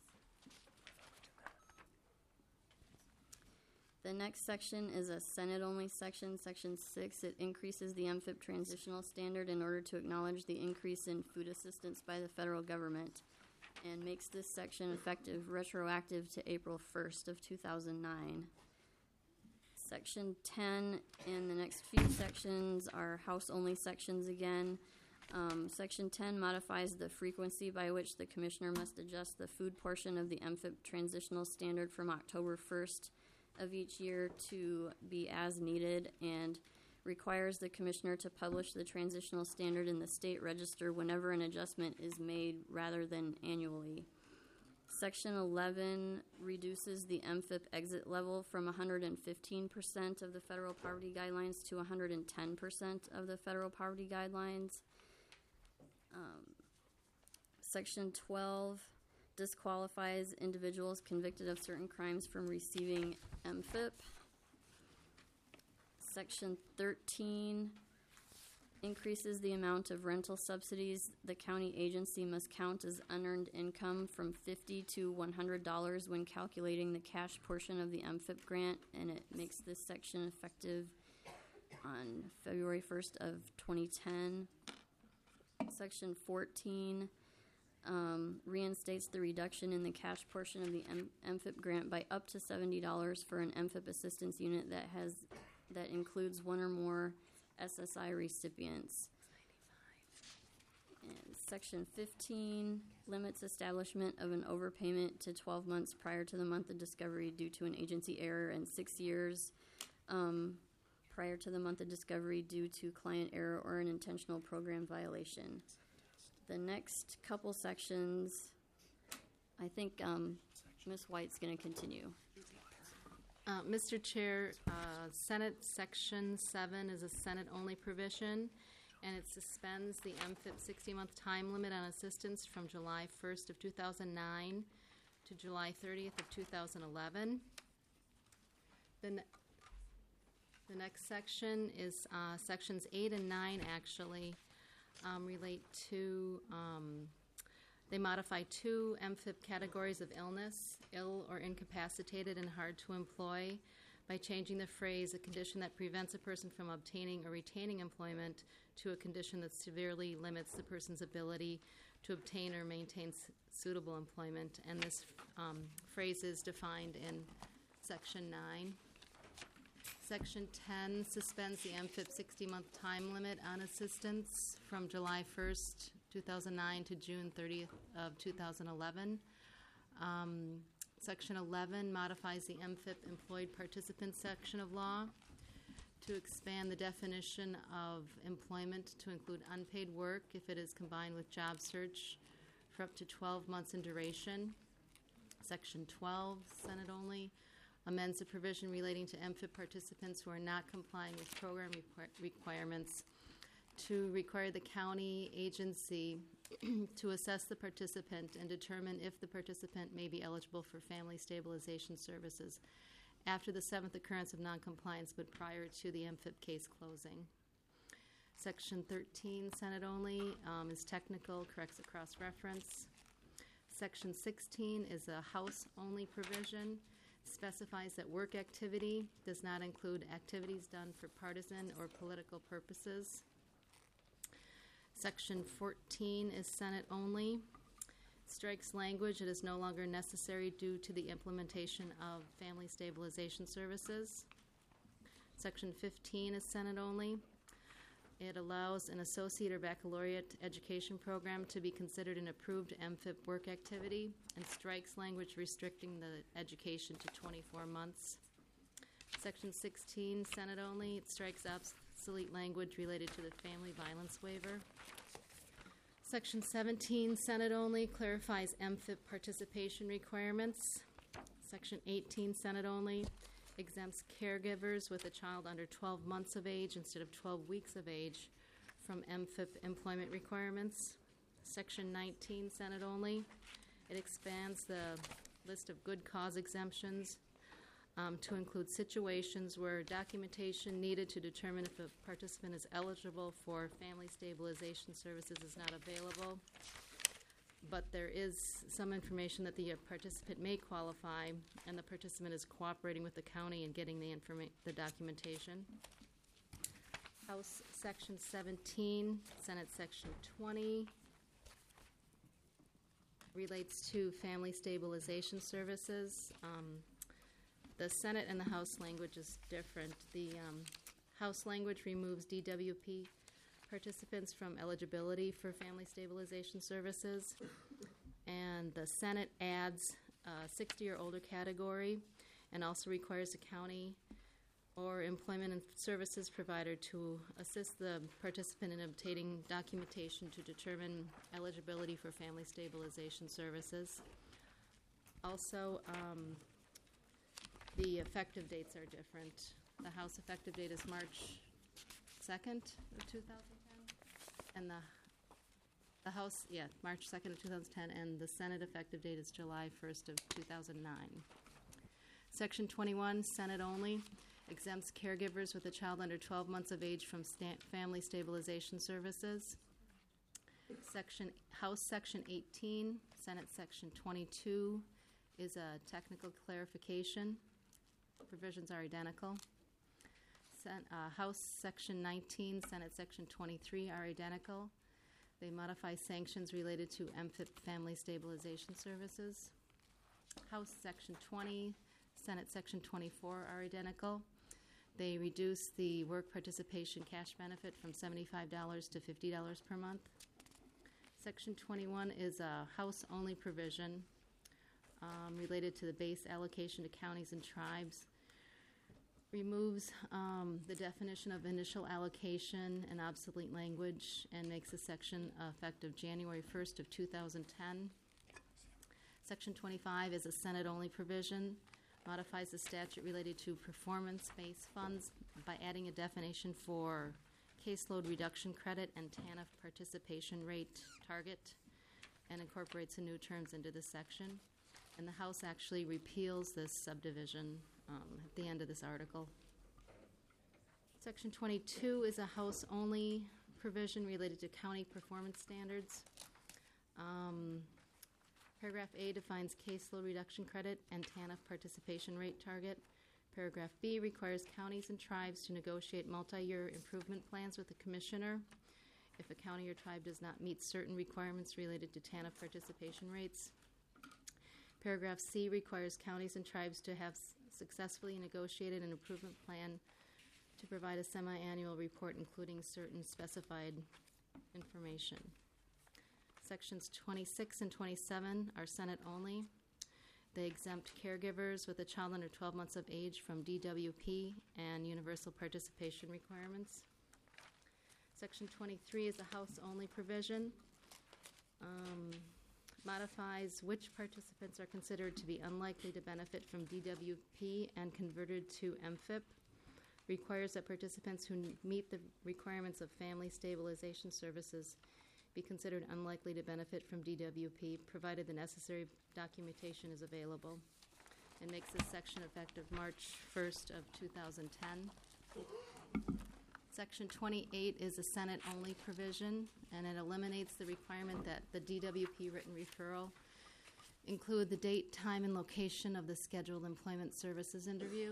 The next section is a Senate-only section, Section six. It increases the M F I P transitional standard in order to acknowledge the increase in food assistance by the federal government. and makes this section effective retroactive to April first of two thousand nine. Section ten and the next few sections are house-only sections again. Um, Section ten modifies the frequency by which the commissioner must adjust the food portion of the M F I P transitional standard from October first of each year to be as needed, and requires the commissioner to publish the transitional standard in the state register whenever an adjustment is made rather than annually. Section eleven reduces the M F I P exit level from one hundred fifteen percent of the federal poverty guidelines to one hundred ten percent of the federal poverty guidelines. Um, Section twelve disqualifies individuals convicted of certain crimes from receiving M F I P. Section thirteen increases the amount of rental subsidies the county agency must count as unearned income from fifty dollars to one hundred dollars when calculating the cash portion of the M F I P grant, and it makes this section effective on February first of twenty ten. Section fourteen um, reinstates the reduction in the cash portion of the M- MFIP grant by up to seventy dollars for an M F I P assistance unit that has that includes one or more S S I recipients. And Section fifteen limits establishment of an overpayment to twelve months prior to the month of discovery due to an agency error, and six years um, prior to the month of discovery due to client error or an intentional program violation. The next couple sections, I think um, Miz White's going to continue. Uh, Mister Chair, uh, Senate Section seven is a Senate-only provision, and it suspends the M F I P sixty-month time limit on assistance from July first of two thousand nine to July thirtieth of two thousand eleven. The, ne- the next section is uh, Sections eight and nine, actually, um, relate to... Um, They modify two M F I P categories of illness, ill or incapacitated and hard to employ, by changing the phrase, a condition that prevents a person from obtaining or retaining employment, to a condition that severely limits the person's ability to obtain or maintain s- suitable employment. And this um, phrase is defined in Section nine. Section ten suspends the M F I P sixty-month time limit on assistance from July first, two thousand nine to June thirtieth of two thousand eleven. Um, Section eleven modifies the M F I P employed participant section of law to expand the definition of employment to include unpaid work if it is combined with job search for up to twelve months in duration. Section twelve, Senate only, amends the provision relating to M F I P participants who are not complying with program requir- requirements to require the county agency to assess the participant and determine if the participant may be eligible for family stabilization services after the seventh occurrence of noncompliance, but prior to the M F I P case closing. Section thirteen, Senate only, um, is technical, corrects a cross-reference. Section sixteen is a house-only provision, specifies that work activity does not include activities done for partisan or political purposes. Section fourteen is Senate only. Strikes language, it is no longer necessary due to the implementation of family stabilization services. Section fifteen is Senate only. It allows an associate or baccalaureate education program to be considered an approved M F I P work activity, and strikes language restricting the education to twenty-four months. Section sixteen, Senate only. It strikes obsolete language related to the family violence waiver. Section seventeen, Senate only, clarifies M F I P participation requirements. Section eighteen, Senate only, exempts caregivers with a child under twelve months of age instead of twelve weeks of age from M F I P employment requirements. Section nineteen, Senate only, it expands the list of good cause exemptions um, to include situations where documentation needed to determine if a participant is eligible for family stabilization services is not available, but there is some information that the uh, participant may qualify, and the participant is cooperating with the county in getting the informa- the documentation. House Section seventeen, Senate Section twenty, relates to family stabilization services. Um, the Senate and the House language is different. The um, House language removes D W P participants from eligibility for family stabilization services, and the Senate adds a sixty or older category and also requires the county or employment and services provider to assist the participant in obtaining documentation to determine eligibility for family stabilization services. Also, um, the effective dates are different. The House effective date is March second of two thousand ten, and the the House, yeah, March second of two thousand ten, and the Senate effective date is July first of two thousand nine. Section twenty-one, Senate only, exempts caregivers with a child under twelve months of age from sta- family stabilization services. Section House Section eighteen, Senate Section twenty-two is a technical clarification. Provisions are identical. Sen- uh, House Section nineteen, Senate Section twenty-three are identical. They modify sanctions related to M F I P family stabilization services. House Section twenty, Senate Section twenty-four are identical. They reduce the work participation cash benefit from seventy-five dollars to fifty dollars per month. Section twenty-one is a House-only provision um, related to the base allocation to counties and tribes. Removes um, the definition of initial allocation and obsolete language and makes the section effective January first of two thousand ten. Section twenty-five is a Senate-only provision, modifies the statute related to performance-based funds by adding a definition for caseload reduction credit and T A N F participation rate target, and incorporates the new terms into this section. And the House actually repeals this subdivision um, at the end of this article. Section twenty-two is a House-only provision related to county performance standards. Um, Paragraph A defines caseload reduction credit and T A N F participation rate target. Paragraph B requires counties and tribes to negotiate multi-year improvement plans with the commissioner if a county or tribe does not meet certain requirements related to T A N F participation rates. Paragraph C requires counties and tribes to have s- successfully negotiated an improvement plan to provide a semi-annual report including certain specified information. Sections twenty-six and twenty-seven are Senate only. They exempt caregivers with a child under twelve months of age from D W P and universal participation requirements. Section twenty-three is a House-only provision. Um, modifies which participants are considered to be unlikely to benefit from D W P and converted to M F I P. Requires that participants who n- meet the requirements of family stabilization services be considered unlikely to benefit from D W P, provided the necessary documentation is available, and makes this section effective March first of two thousand ten. Section twenty-eight is a Senate-only provision, and it eliminates the requirement that the D W P written referral include the date, time, and location of the scheduled employment services interview.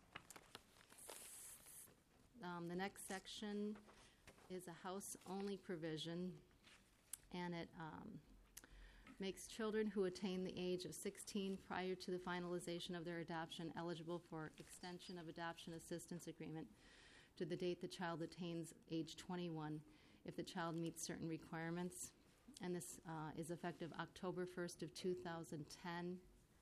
Um, the next section is a House-only provision, and it um, makes children who attain the age of sixteen prior to the finalization of their adoption eligible for extension of adoption assistance agreement to the date the child attains age twenty-one if the child meets certain requirements. And this uh, is effective October first of two thousand ten.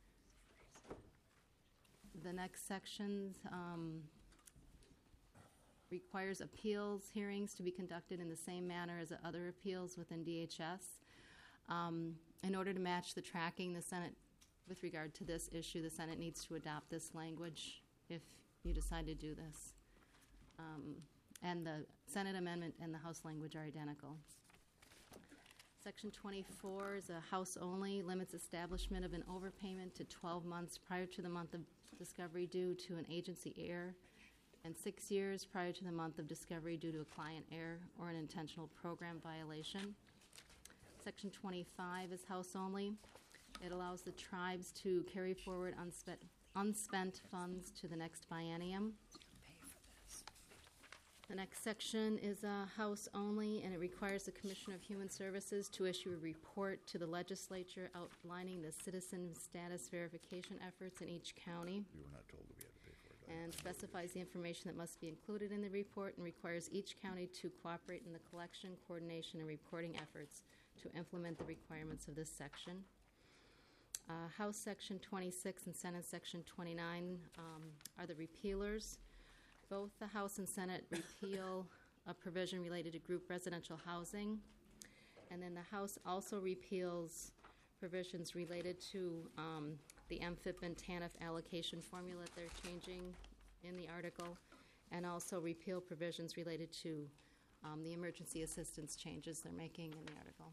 The next section um, requires appeals hearings to be conducted in the same manner as other appeals within D H S. Um, in order to match the tracking, the Senate, with regard to this issue, the Senate needs to adopt this language if you decide to do this. Um, and the Senate amendment and the House language are identical. Section twenty-four is a House only, limits establishment of an overpayment to twelve months prior to the month of discovery due to an agency error, and six years prior to the month of discovery due to a client error or an intentional program violation. Section twenty-five is House only. It allows the tribes to carry forward unspent, unspent funds to the next biennium. The next section is uh, House only, and it requires the Commissioner of Human Services to issue a report to the legislature outlining the citizen status verification efforts in each county. We were not told that we had to pay for it. And specifies the information that must be included in the report and requires each county to cooperate in the collection, coordination, and reporting efforts to implement the requirements of this section. Uh, House Section twenty-six and Senate Section twenty-nine um, are the repealers. Both the House and Senate repeal a provision related to group residential housing, and then the House also repeals provisions related to um, the M F I P and T A N F allocation formula that they're changing in the article, and also repeal provisions related to um, the emergency assistance changes they're making in the article.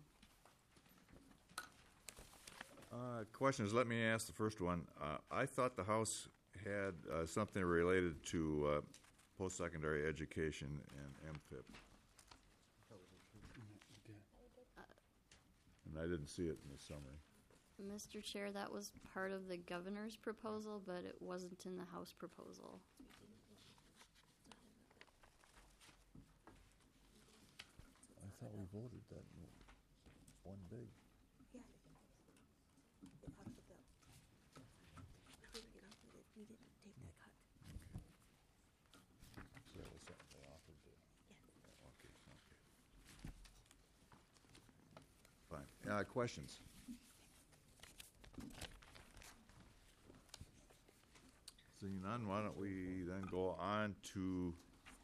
Uh, questions, let me ask the first one. Uh, I thought the House had uh, something related to uh, post-secondary education and M F I P. And I didn't see it in the summary. Mister Chair, that was part of the governor's proposal, but it wasn't in the House proposal. I thought we voted that one big. So that was something they offered to. Okay, okay. Fine. Uh, questions? Seeing none, why don't we then go on to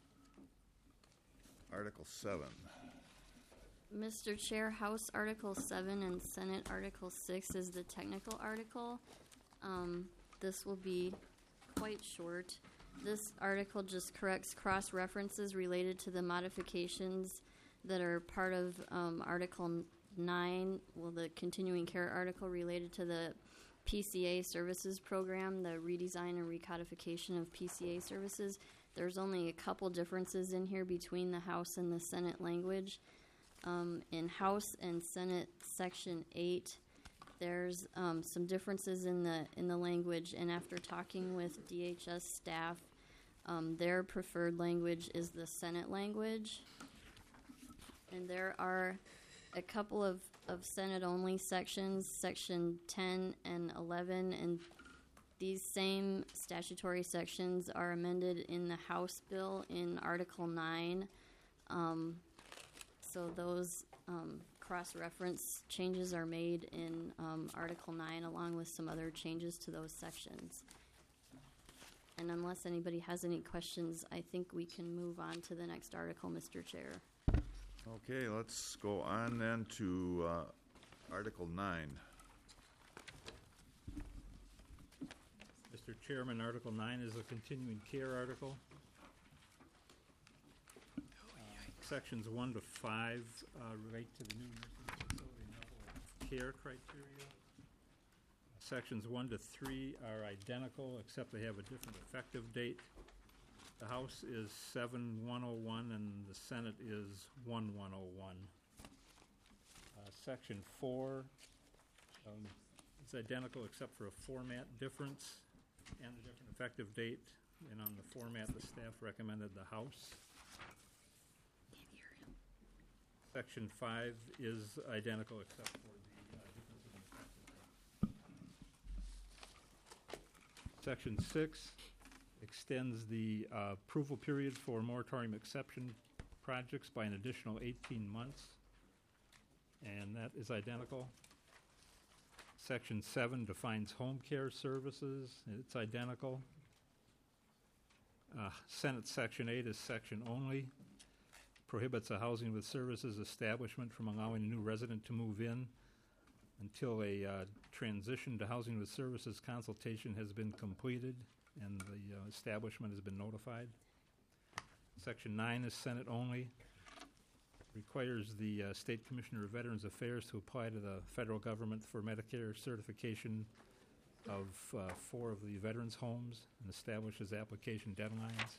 Article seven. Mister Chair, House Article seven and Senate Article six is the technical article. Um, this will be quite short. This article just corrects cross-references related to the modifications that are part of um, Article nine, well, the continuing care article related to the P C A services program, the redesign and recodification of P C A services. There's only a couple differences in here between the House and the Senate language. Um, in House and Senate Section eight, there's um, some differences in the in the language, and after talking with D H S staff, um, their preferred language is the Senate language. And there are a couple of, of Senate-only sections, Section ten and eleven, and these same statutory sections are amended in the House bill in Article nine. Um, so those um, cross-reference changes are made in um, Article nine, along with some other changes to those sections. And unless anybody has any questions, I think we can move on to the next article, Mister Chair. Okay, let's go on then to uh, Article nine. Mister Chairman, Article nine is a continuing care article. Uh, sections one to five uh, relate to the new nursing facility level of care criteria. Sections one to three are identical, except they have a different effective date. The House is seven one oh one and the Senate is one one oh one. Uh, section four um, is identical except for a format difference and a different effective date. And on the format, the staff recommended the House. Section five is identical except for the uh, difference in effective date. Section six extends the uh, approval period for moratorium exception projects by an additional eighteen months, and that is identical. Section seven defines home care services. It's identical. Uh, Senate Section eight is section only. Prohibits a housing with services establishment from allowing a new resident to move in until a uh, transition to housing with services consultation has been completed and the uh, establishment has been notified. Section nine is Senate only. Requires the uh, State Commissioner of Veterans Affairs to apply to the federal government for Medicare certification of uh, four of the veterans' homes and establishes application deadlines.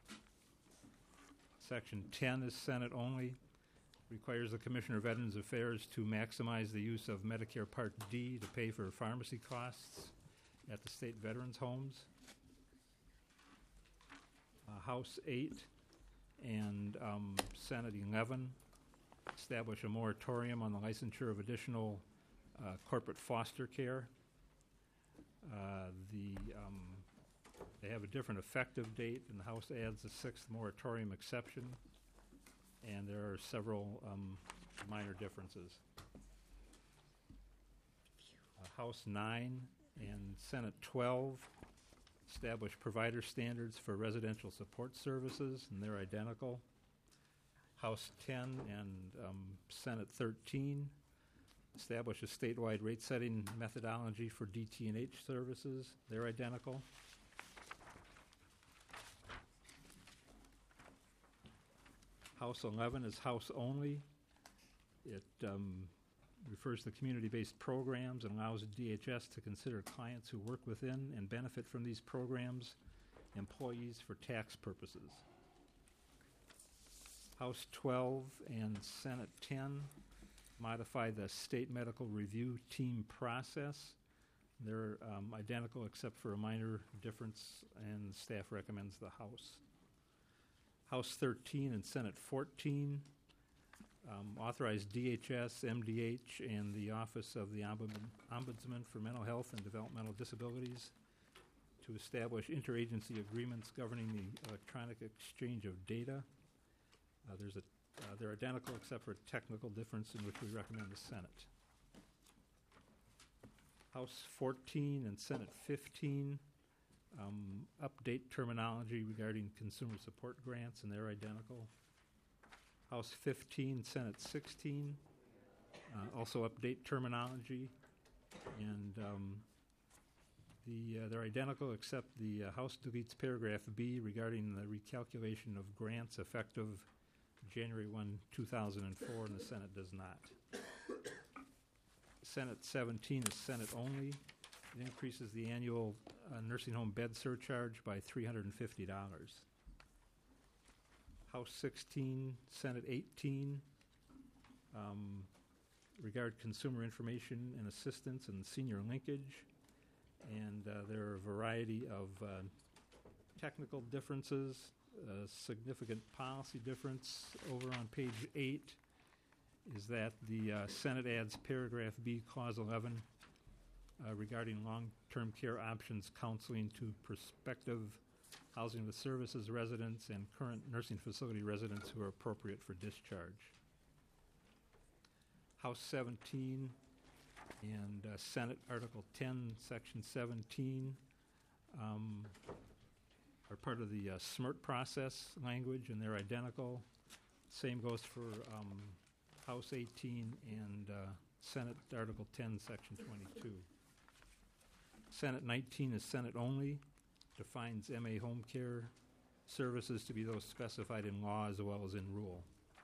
Section ten is Senate only. Requires the Commissioner of Veterans Affairs to maximize the use of Medicare Part D to pay for pharmacy costs at the state veterans' homes. Uh, House eight and um, Senate eleven, establish a moratorium on the licensure of additional uh, corporate foster care. Uh, the um, they have a different effective date, and the House adds a sixth moratorium exception, and there are several um, minor differences. Uh, House nine and Senate twelve establish provider standards for residential support services, and they're identical. House ten and um, Senate thirteen establish a statewide rate-setting methodology for D T and H services. They're identical. House eleven is House only. It um, refers to community-based programs and allows D H S to consider clients who work within and benefit from these programs employees for tax purposes. House twelve and Senate ten modify the state medical review team process. They're um, identical except for a minor difference, and staff recommends the House. House thirteen and Senate fourteen um, authorize D H S, M D H, and the Office of the Ombudsman, Ombudsman for Mental Health and Developmental Disabilities to establish interagency agreements governing the electronic exchange of data. Uh, there's a, uh, they're identical except for a technical difference in which we recommend the Senate. House fourteen and Senate fifteen um, update terminology regarding consumer support grants, and they're identical. House fifteen, Senate sixteen uh, also update terminology, and um, the uh, they're identical except the uh, House deletes paragraph B regarding the recalculation of grants effective January first, two thousand four, and the Senate does not. Senate seventeen is Senate only. It increases the annual uh, nursing home bed surcharge by three hundred fifty dollars. House sixteen, Senate eighteen um, regard consumer information and assistance and senior linkage. And uh, there are a variety of uh, technical differences, a significant policy difference over on page eight is that the uh, Senate adds paragraph B, clause eleven, uh, regarding long-term care options counseling to prospective housing with services residents and current nursing facility residents who are appropriate for discharge. House seventeen and uh, Senate Article ten, Section seventeen um, are part of the uh, SMRT process language, and they're identical. Same goes for um, House eighteen and uh, Senate Article ten, Section twenty-two. Senate nineteen is Senate only, defines M A home care services to be those specified in law as well as in rule.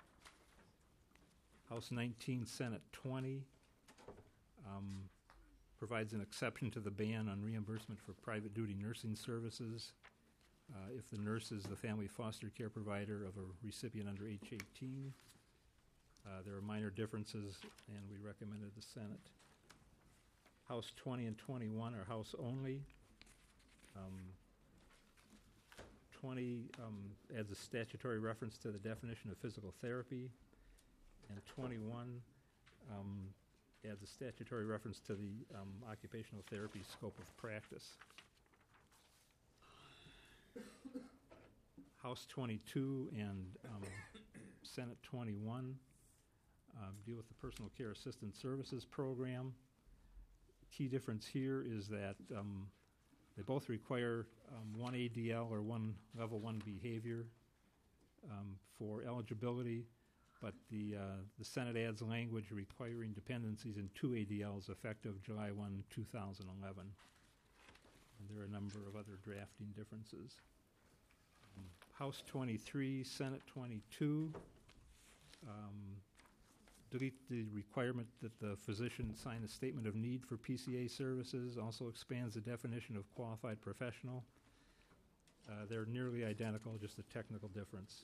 House nineteen, Senate twenty um, provides an exception to the ban on reimbursement for private duty nursing services uh, if the nurse is the family foster care provider of a recipient under age eighteen. Uh, there are minor differences, and we recommended the Senate. House twenty and twenty-one are House only. Um, twenty um, adds a statutory reference to the definition of physical therapy, and twenty-one um, adds a statutory reference to the um, occupational therapy scope of practice. House twenty-two and um, Senate twenty-one um, deal with the Personal Care Assistance Services Program. Key difference here is that um, they both require um, one A D L or one level one behavior um, for eligibility, but the uh, the Senate adds language requiring dependencies in two A D Ls effective July first, two thousand eleven. And there are a number of other drafting differences. Um, House twenty-three, Senate twenty-two. Um, delete the requirement that the physician sign a statement of need for P C A services, also expands the definition of qualified professional. Uh, they're nearly identical, just a technical difference.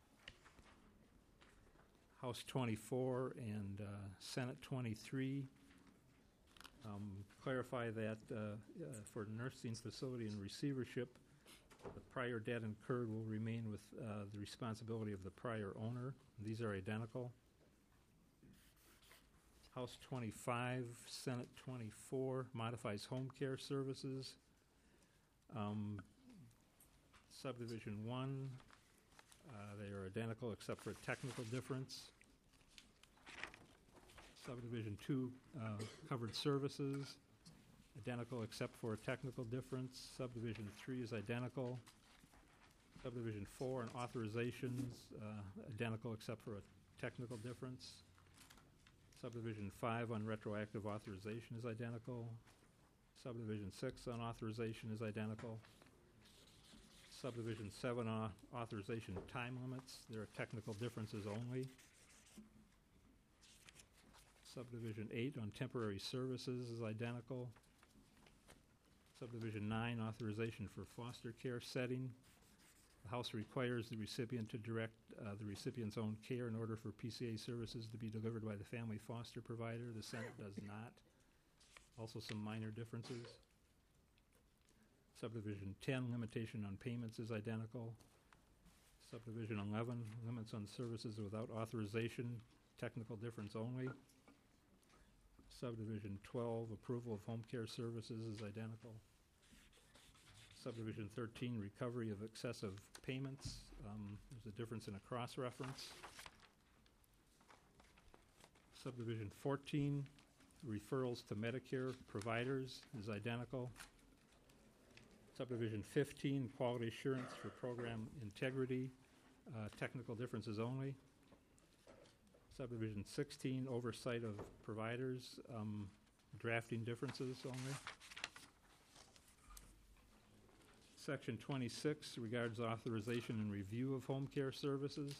House twenty-four and uh, Senate twenty-three um, clarify that uh, uh, for nursing facility and receivership, the prior debt incurred will remain with uh, the responsibility of the prior owner. These are identical. House twenty-five, Senate twenty-four, modifies home care services. Um, subdivision one, uh, they are identical except for a technical difference. Subdivision two, uh, covered services, identical except for a technical difference. Subdivision three is identical. Subdivision four and authorizations, uh, identical except for a technical difference. Subdivision five on retroactive authorization is identical. Subdivision six on authorization is identical. Subdivision seven on authorization time limits, there are technical differences only. Subdivision eight on temporary services is identical. Subdivision nine, authorization for foster care setting. The House requires the recipient to direct uh, the recipient's own care in order for P C A services to be delivered by the family foster provider. The Senate does not. Also some minor differences. Subdivision ten, limitation on payments is identical. Subdivision eleven, limits on services without authorization, technical difference only. Subdivision twelve, approval of home care services is identical. Subdivision thirteen, recovery of excessive payments. Um, there's a difference in a cross-reference. Subdivision fourteen, referrals to Medicare providers is identical. Subdivision fifteen, quality assurance for program integrity, uh, technical differences only. Subdivision sixteen, oversight of providers, um, drafting differences only. Section twenty-six regards authorization and review of home care services.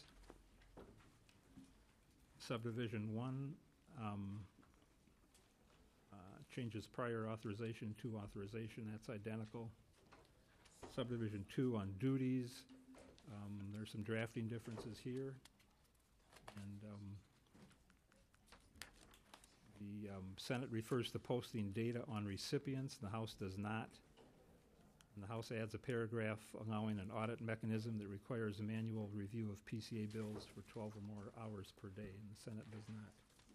Subdivision one um, uh, changes prior authorization to authorization. That's identical. Subdivision two on duties. Um, there's some drafting differences here. And um, the um, Senate refers to posting data on recipients. The House does not. And the House adds a paragraph allowing an audit mechanism that requires a manual review of P C A bills for twelve or more hours per day, and the Senate does not.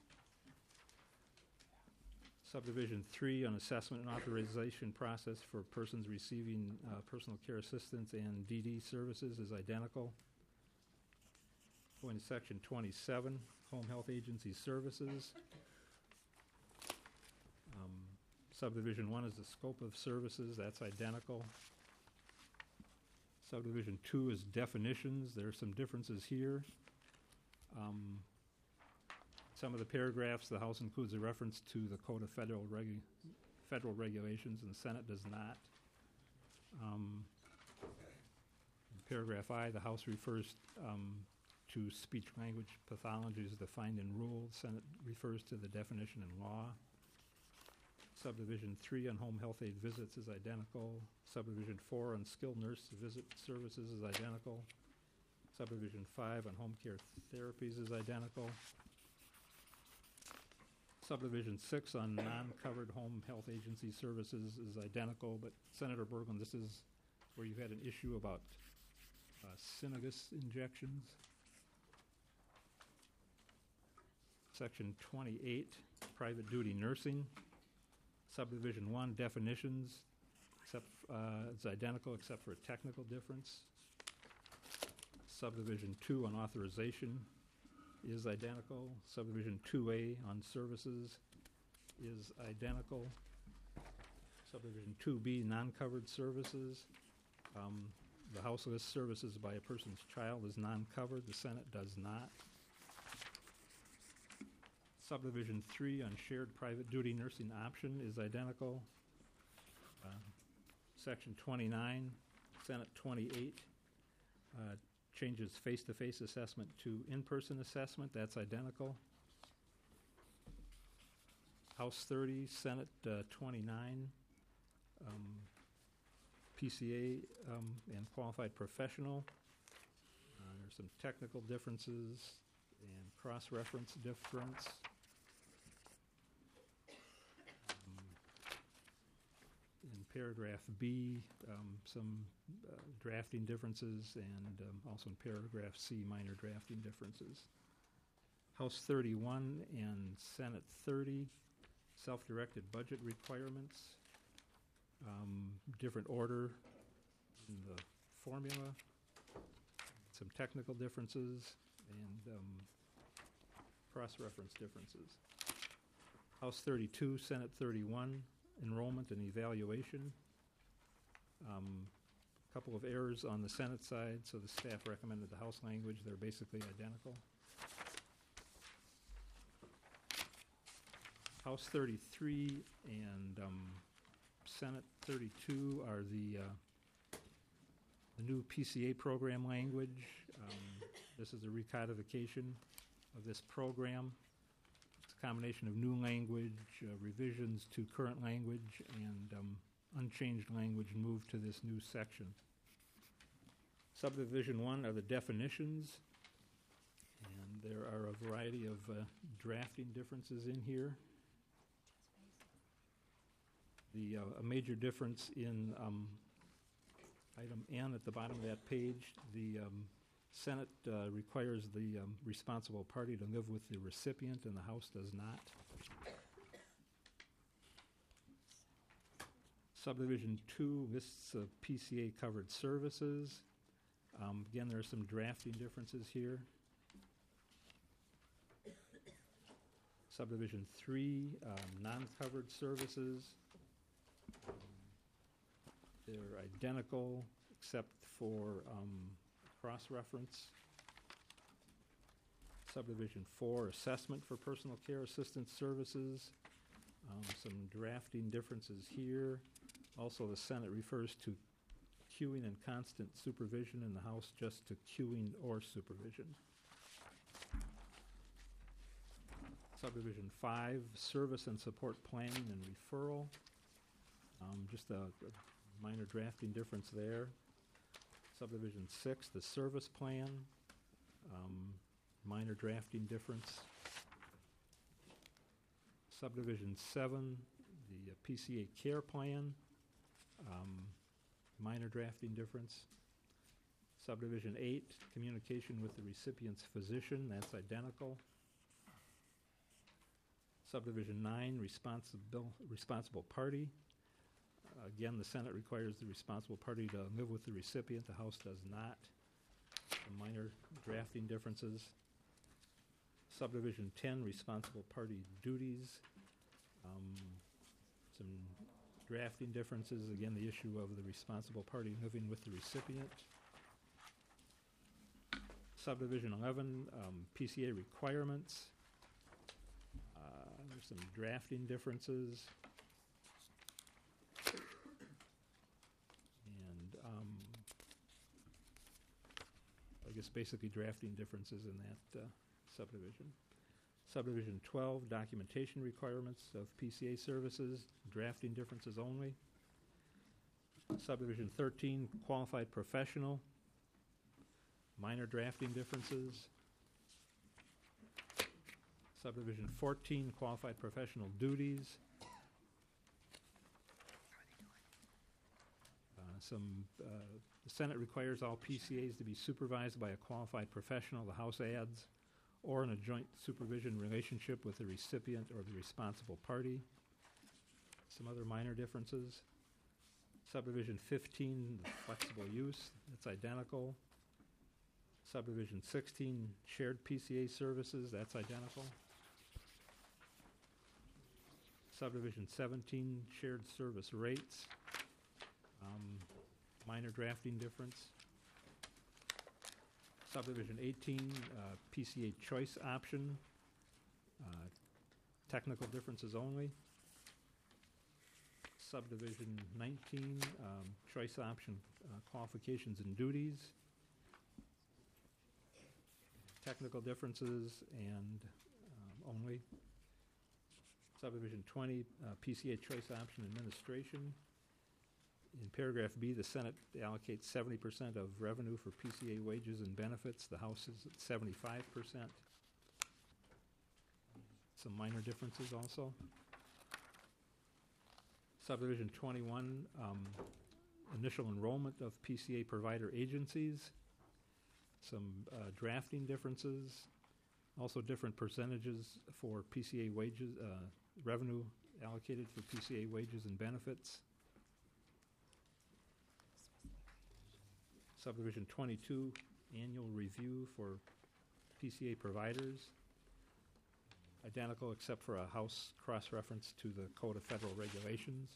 Subdivision three on assessment and authorization process for persons receiving uh, personal care assistance and D D services is identical. Going to section twenty-seven, home health agency services. Um, Subdivision one is the scope of services, that's identical. Subdivision two is definitions, there are some differences here. Um, some of the paragraphs, the House includes a reference to the Code of Federal, Regu- Federal Regulations, and the Senate does not. Um, in paragraph I, the House refers um, to speech-language pathologies defined in rule. The Senate refers to the definition in law. Subdivision three on home health aid visits is identical. Subdivision four on skilled nurse visit services is identical. Subdivision five on home care therapies is identical. Subdivision six on non-covered home health agency services is identical, but Senator Berglund, this is where you had an issue about uh, Synagis injections. Section twenty-eight, private duty nursing. Subdivision one, definitions, except uh, it's identical except for a technical difference. Subdivision two on authorization is identical. Subdivision two A on services is identical. Subdivision two B, non-covered services. Um, the House lists services by a person's child as non-covered. The Senate does not. Subdivision three on shared private duty nursing option is identical. Uh, Section twenty-nine, Senate twenty-eight, uh, changes face-to-face assessment to in-person assessment. That's identical. House thirty, Senate uh, twenty-nine, um, P C A um, and qualified professional. Uh, there's some technical differences and cross-reference difference. In paragraph B, um, some uh, drafting differences, and um, also in paragraph C, minor drafting differences. House thirty-one and Senate thirty, self-directed budget requirements, um, different order in the formula, some technical differences, and um, cross-reference differences. House thirty-two, Senate thirty-one, enrollment and evaluation. Um, a couple of errors on the Senate side, so the staff recommended the House language. They're basically identical. House thirty-three and um, Senate thirty-two are the uh, the new P C A program language. Um, this is a recodification of this program. It's a combination of new language, uh, revisions to current language, and um, unchanged language moved to this new section. Subdivision one are the definitions, and there are a variety of uh, drafting differences in here. The, uh, a major difference in um, item N at the bottom of that page, the um, Senate uh, requires the um, responsible party to live with the recipient, and the House does not. Subdivision two lists of P C A-covered services. Um, again, there are some drafting differences here. Subdivision three, um, non-covered services. They're identical except for um, cross-reference. Subdivision four, assessment for personal care assistance services. Um, some drafting differences here. Also, the Senate refers to queuing and constant supervision, and the House just to queuing or supervision. Subdivision five, service and support planning and referral. Um, just a, a minor drafting difference there. Subdivision six, the service plan. Um, minor drafting difference. Subdivision seven, the uh, P C A care plan. Um, minor drafting difference. Subdivision eight, communication with the recipient's physician. That's identical. Subdivision nine, responsible responsible party. Uh, again, the Senate requires the responsible party to live with the recipient. The House does not. Some minor drafting differences. Subdivision ten, responsible party duties. Um, some drafting differences. Again, the issue of the responsible party living with the recipient. Subdivision eleven, um, P C A requirements. Uh, there's some drafting differences. And um, I guess basically drafting differences in that uh, subdivision. Subdivision twelve, documentation requirements of P C A services, drafting differences only. Subdivision thirteen, qualified professional, minor drafting differences. Subdivision fourteen, qualified professional duties. Uh, some, uh, the Senate requires all P C As to be supervised by a qualified professional. The House adds, or in a joint supervision relationship with the recipient or the responsible party. Some other minor differences. Subdivision fifteen, the flexible use, that's identical. Subdivision sixteen, shared P C A services, that's identical. Subdivision seventeen, shared service rates, um, minor drafting difference. Subdivision eighteen, uh, P C A choice option, uh, technical differences only. Subdivision nineteen, um, choice option uh, qualifications and duties, technical differences and um, only. Subdivision twenty, uh, P C A choice option administration. In paragraph B, the Senate allocates seventy percent of revenue for P C A wages and benefits. The House is at seventy-five percent. Some minor differences also. Subdivision twenty-one, um, initial enrollment of P C A provider agencies, some uh, drafting differences, also different percentages for P C A wages, uh, revenue allocated for P C A wages and benefits. Subdivision twenty-two, annual review for P C A providers. Identical except for a House cross-reference to the Code of Federal Regulations.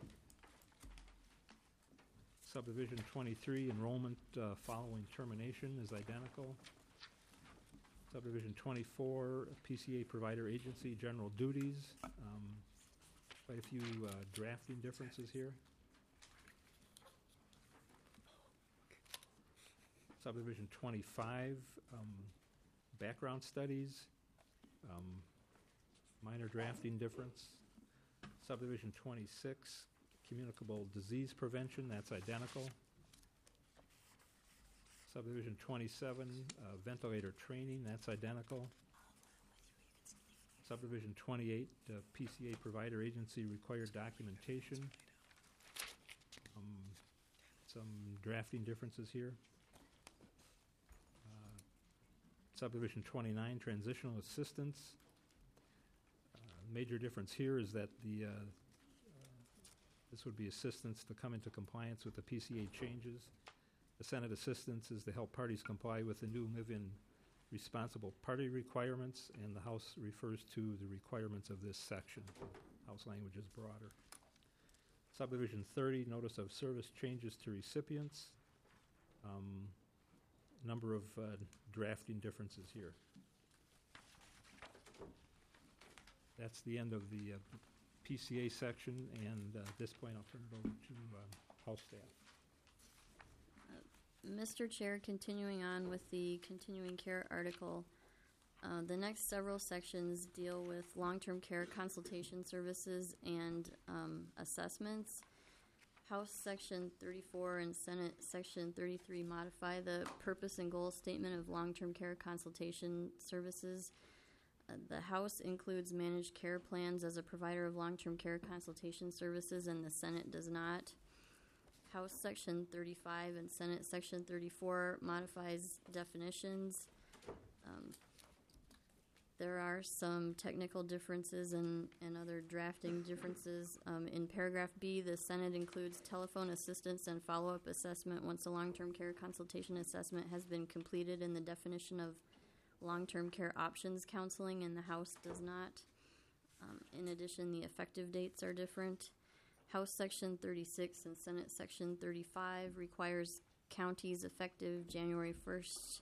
Subdivision twenty-three, enrollment uh, following termination is identical. Subdivision twenty-four, P C A provider agency general duties. Um, quite a few uh, drafting differences here. Subdivision twenty-five, um, background studies. Um, minor drafting difference. Subdivision twenty-six, communicable disease prevention, that's identical. Subdivision twenty-seven, uh, ventilator training, that's identical. Subdivision twenty-eight, uh, P C A provider agency required documentation. Um, some drafting differences here. Uh, Subdivision twenty-nine, transitional assistance. Uh, major difference here is that the uh, this would be assistance to come into compliance with the P C A changes. The Senate assistance is to help parties comply with the new live-in responsible party requirements, and the House refers to the requirements of this section. House language is broader. Subdivision thirty, notice of service changes to recipients. Um, number of uh, drafting differences here. That's the end of the uh, P C A section, and uh, at this point I'll turn it over to uh, House staff. Mister Chair, continuing on with the continuing care article, uh, the next several sections deal with long-term care consultation services and um, assessments. House Section thirty-four and Senate Section thirty-three modify the purpose and goal statement of long-term care consultation services. Uh, the House includes managed care plans as a provider of long-term care consultation services, and the Senate does not. House Section thirty-five and Senate Section thirty-four modifies definitions. Um, there are some technical differences and, and other drafting differences. Um, in paragraph B, the Senate includes telephone assistance and follow-up assessment once a long-term care consultation assessment has been completed in the definition of long-term care options counseling, and the House does not. Um, in addition, the effective dates are different. House Section thirty-six and Senate Section thirty-five requires counties effective January first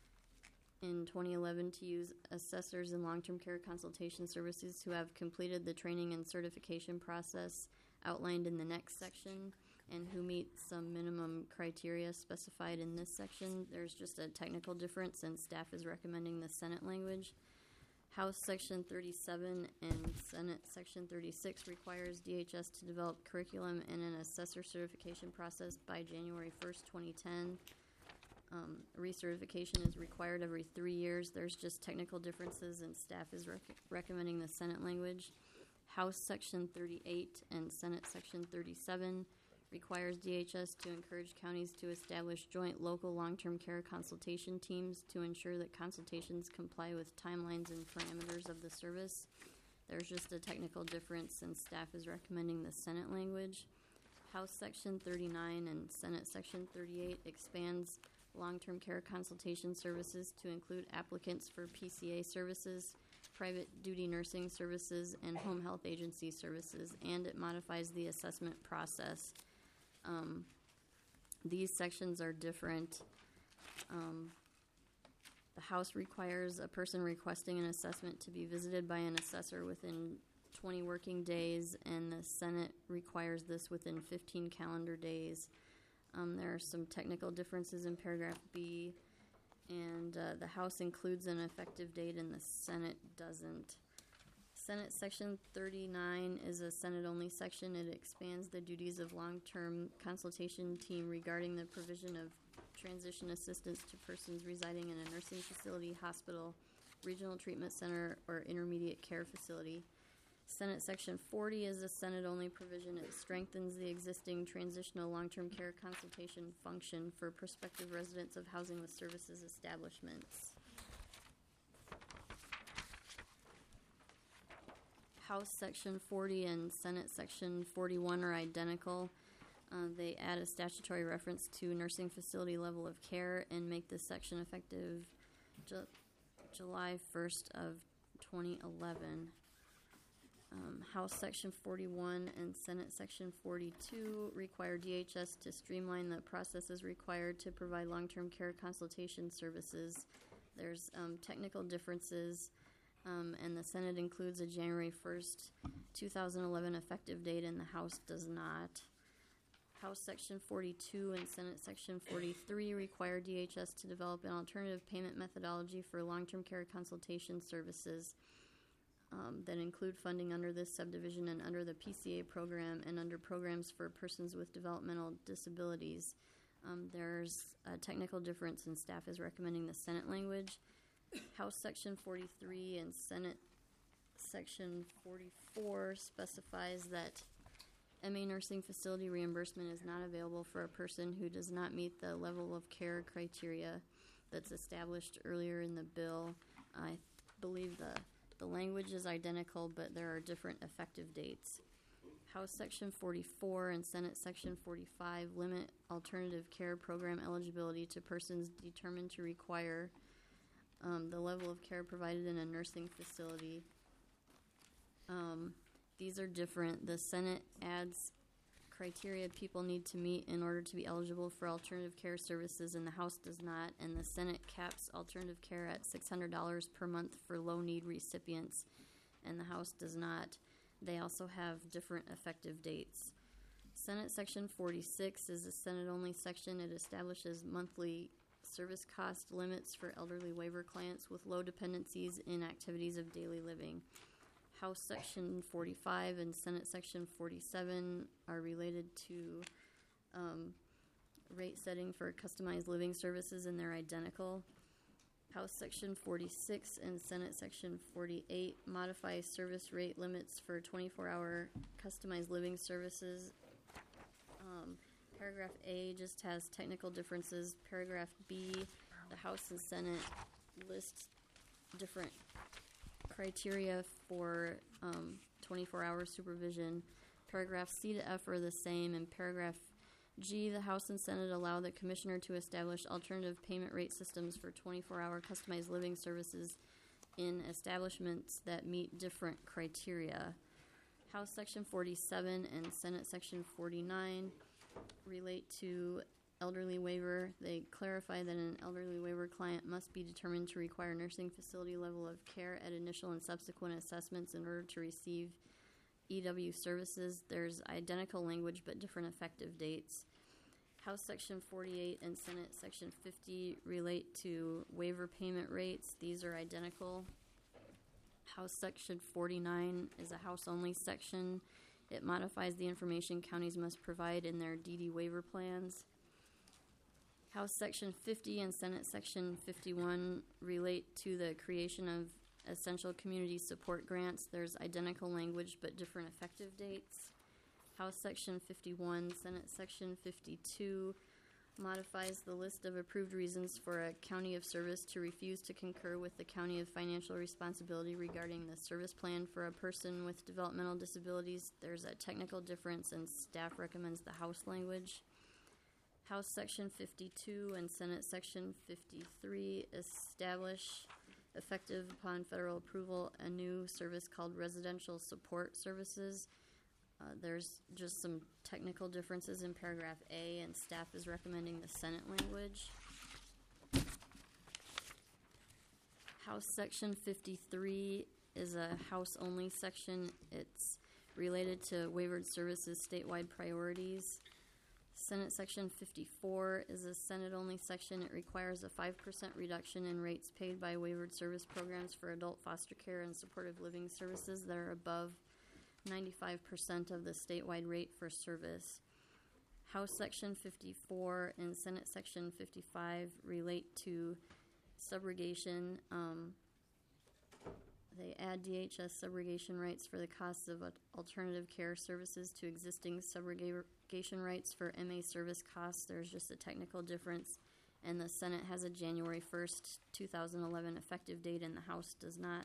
in twenty eleven to use assessors in long-term care consultation services who have completed the training and certification process outlined in the next section and who meet some minimum criteria specified in this section. There's just a technical difference, and staff is recommending the Senate language. House Section thirty-seven and Senate Section thirty-six requires D H S to develop curriculum and an assessor certification process by January first, twenty ten. Um, recertification is required every three years. There's just technical differences, and staff is rec- recommending the Senate language. House Section thirty-eight and Senate Section thirty-seven requires D H S to encourage counties to establish joint local long-term care consultation teams to ensure that consultations comply with timelines and parameters of the service. There's just a technical difference, and staff is recommending the Senate language. House Section thirty-nine and Senate Section thirty-eight expands long-term care consultation services to include applicants for P C A services, private duty nursing services, and home health agency services, and it modifies the assessment process. Um, these sections are different. Um, the House requires a person requesting an assessment to be visited by an assessor within twenty working days, and the Senate requires this within fifteen calendar days. Um, there are some technical differences in paragraph B, and uh, the House includes an effective date and the Senate doesn't. Senate Section thirty-nine is a Senate-only section. It expands the duties of long-term consultation team regarding the provision of transition assistance to persons residing in a nursing facility, hospital, regional treatment center, or intermediate care facility. Senate Section forty is a Senate-only provision. It strengthens the existing transitional long-term care consultation function for prospective residents of housing with services establishments. House Section forty and Senate Section forty-one are identical. Uh, they add a statutory reference to nursing facility level of care and make this section effective Ju- July first of twenty eleven. Um, House Section forty-one and Senate Section forty-two require D H S to streamline the processes required to provide long-term care consultation services. There's um, technical differences, um, and the Senate includes a January first, two thousand eleven effective date, and the House does not. House Section forty-two and Senate Section forty-three require D H S to develop an alternative payment methodology for long-term care consultation services um, that include funding under this subdivision and under the P C A program and under programs for persons with developmental disabilities. Um, there's a technical difference, and staff is recommending the Senate language. House Section forty-three and Senate Section forty-four specifies that M A nursing facility reimbursement is not available for a person who does not meet the level of care criteria that's established earlier in the bill. I believe the, the language is identical, but there are different effective dates. House Section forty-four and Senate Section forty-five limit alternative care program eligibility to persons determined to require um, the level of care provided in a nursing facility. Um, These are different. The Senate adds criteria people need to meet in order to be eligible for alternative care services, and the House does not. And the Senate caps alternative care at six hundred dollars per month for low-need recipients, and the House does not. They also have different effective dates. Senate Section forty-six is a Senate-only section. It establishes monthly service cost limits for elderly waiver clients with low dependencies in activities of daily living. House Section forty-five and Senate Section forty-seven are related to um, rate setting for customized living services, and they're identical. House Section forty-six and Senate Section forty-eight modify service rate limits for twenty-four hour customized living services. Um, paragraph A just has technical differences. Paragraph B, the House and Senate list different criteria for um, twenty-four hour supervision. Paragraph C to F are the same, and paragraph G, the House and Senate allow the Commissioner to establish alternative payment rate systems for twenty-four hour customized living services in establishments that meet different criteria. House Section forty-seven and Senate Section forty-nine relate to elderly waiver. They clarify that an elderly waiver client must be determined to require nursing facility level of care at initial and subsequent assessments in order to receive E W services. There's identical language but different effective dates. House Section forty-eight and Senate Section fifty relate to waiver payment rates. These are identical. House Section forty-nine is a House-only section. It modifies the information counties must provide in their D D waiver plans. House Section fifty and Senate Section fifty-one relate to the creation of essential community support grants. There's identical language but different effective dates. House Section fifty-one, Senate Section fifty-two modifies the list of approved reasons for a county of service to refuse to concur with the county of financial responsibility regarding the service plan for a person with developmental disabilities. There's a technical difference, and staff recommends the House language. House Section fifty-two and Senate Section fifty-three establish, effective upon federal approval, a new service called Residential Support Services. Uh, there's just some technical differences in paragraph A, and staff is recommending the Senate language. House Section fifty-three is a House-only section. It's related to waivered services statewide priorities. Senate Section fifty-four is a Senate-only section. It requires a five percent reduction in rates paid by waivered service programs for adult foster care and supportive living services that are above ninety-five percent of the statewide rate for service. House Section fifty-four and Senate Section fifty-five relate to subrogation. Um, they add D H S subrogation rights for the costs of al- alternative care services to existing subrogation rights for M A service costs. There's just a technical difference, and the Senate has a January first, two thousand eleven effective date, and the House does not.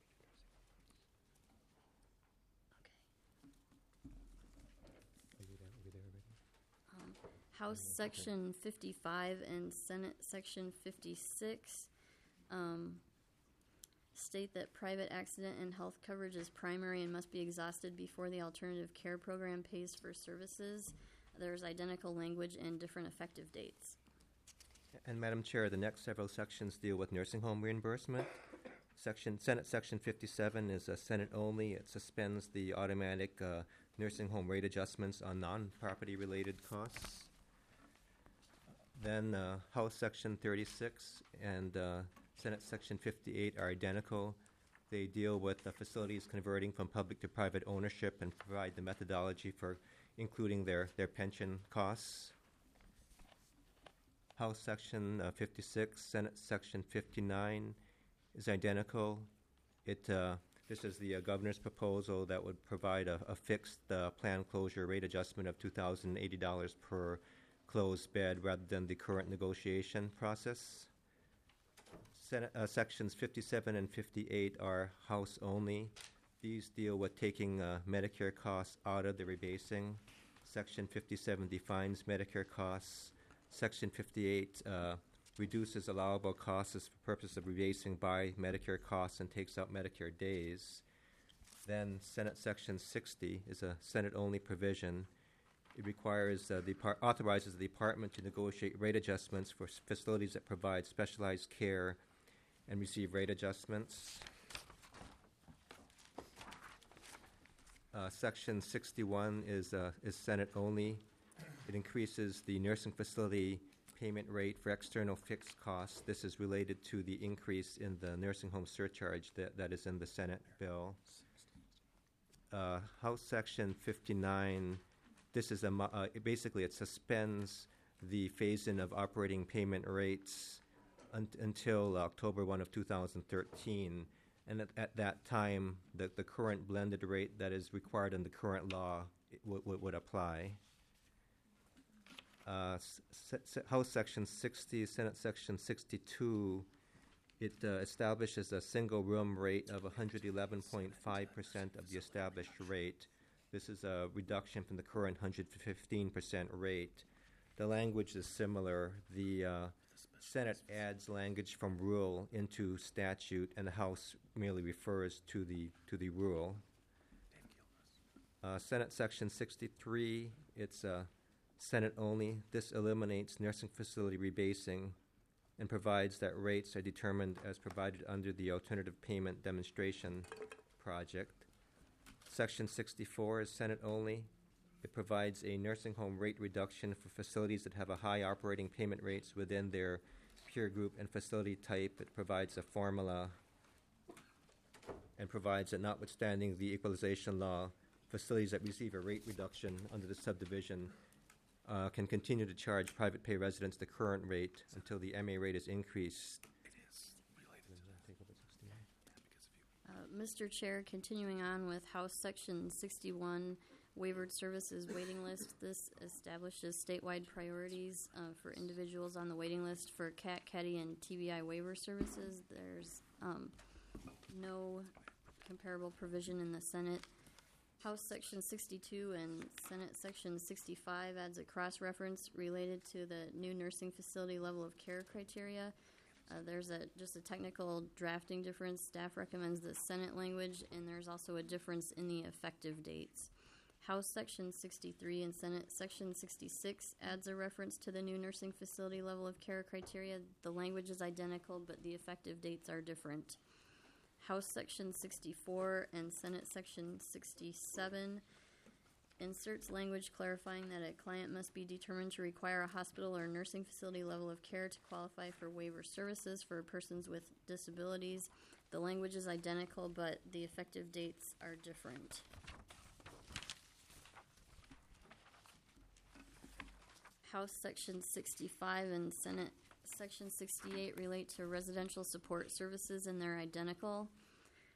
Um, House Section fifty-five and Senate Section fifty-six um, state that private accident and health coverage is primary and must be exhausted before the alternative care program pays for services. There's identical language and different effective dates. And Madam Chair, the next several sections deal with nursing home reimbursement. Section Senate Section fifty-seven is a Senate only. It suspends the automatic uh, nursing home rate adjustments on non-property related costs. Then uh, House Section thirty-six and uh, Senate Section fifty-eight are identical. They deal with the facilities converting from public to private ownership and provide the methodology for including their, their pension costs. House Section uh, fifty-six, Senate Section fifty-nine is identical. It uh, this is the uh, governor's proposal that would provide a, a fixed uh, plan closure rate adjustment of two thousand eighty dollars per closed bed rather than the current negotiation process. Senate, uh, sections fifty-seven and fifty-eight are House only. These deal with taking uh, Medicare costs out of the rebasing. Section fifty-seven defines Medicare costs. Section fifty-eight uh, reduces allowable costs for purpose of rebasing by Medicare costs and takes out Medicare days. Then Senate Section sixty is a Senate-only provision. It requires uh, the par- authorizes the department to negotiate rate adjustments for s- facilities that provide specialized care and receive rate adjustments. Uh, Section sixty-one is uh, is Senate only. It increases the nursing facility payment rate for external fixed costs. This is related to the increase in the nursing home surcharge that, that is in the Senate bill. Uh, House Section fifty-nine, this is a mo- uh, it basically it suspends the phase-in of operating payment rates un- until October first of two thousand thirteen. And at, at that time, the, the current blended rate that is required in the current law it w- w- would apply. Uh, s- s- House Section sixty, Senate Section sixty-two, it uh, establishes a single room rate of one hundred eleven point five percent of the established rate. This is a reduction from the current one hundred fifteen percent rate. The language is similar. The uh, Senate adds language from rule into statute, and the House merely refers to the to the rule. Uh, Senate Section sixty-three, it's a Senate only. This eliminates nursing facility rebasing and provides that rates are determined as provided under the alternative payment demonstration project. Section sixty-four is Senate only. It provides a nursing home rate reduction for facilities that have a high operating payment rates within their peer group and facility type. It provides a formula and provides that notwithstanding the equalization law, facilities that receive a rate reduction under the subdivision uh, can continue to charge private pay residents the current rate until the M A rate is increased. Uh, Mister Chair, continuing on with House Section sixty-one, waivered services waiting list. This establishes statewide priorities uh, for individuals on the waiting list for C A T, C A T I, and T B I waiver services. There's um, no comparable provision in the Senate. House Section sixty-two and Senate Section sixty-five adds a cross-reference related to the new nursing facility level of care criteria. Uh, there's a just a technical drafting difference. Staff recommends the Senate language, and there's also a difference in the effective dates. House Section sixty-three and Senate Section sixty-six adds a reference to the new nursing facility level of care criteria. The language is identical, but the effective dates are different. House Section sixty-four and Senate Section sixty-seven inserts language clarifying that a client must be determined to require a hospital or nursing facility level of care to qualify for waiver services for persons with disabilities. The language is identical, but the effective dates are different. House Section sixty-five and Senate Section sixty-eight relate to residential support services, and they're identical.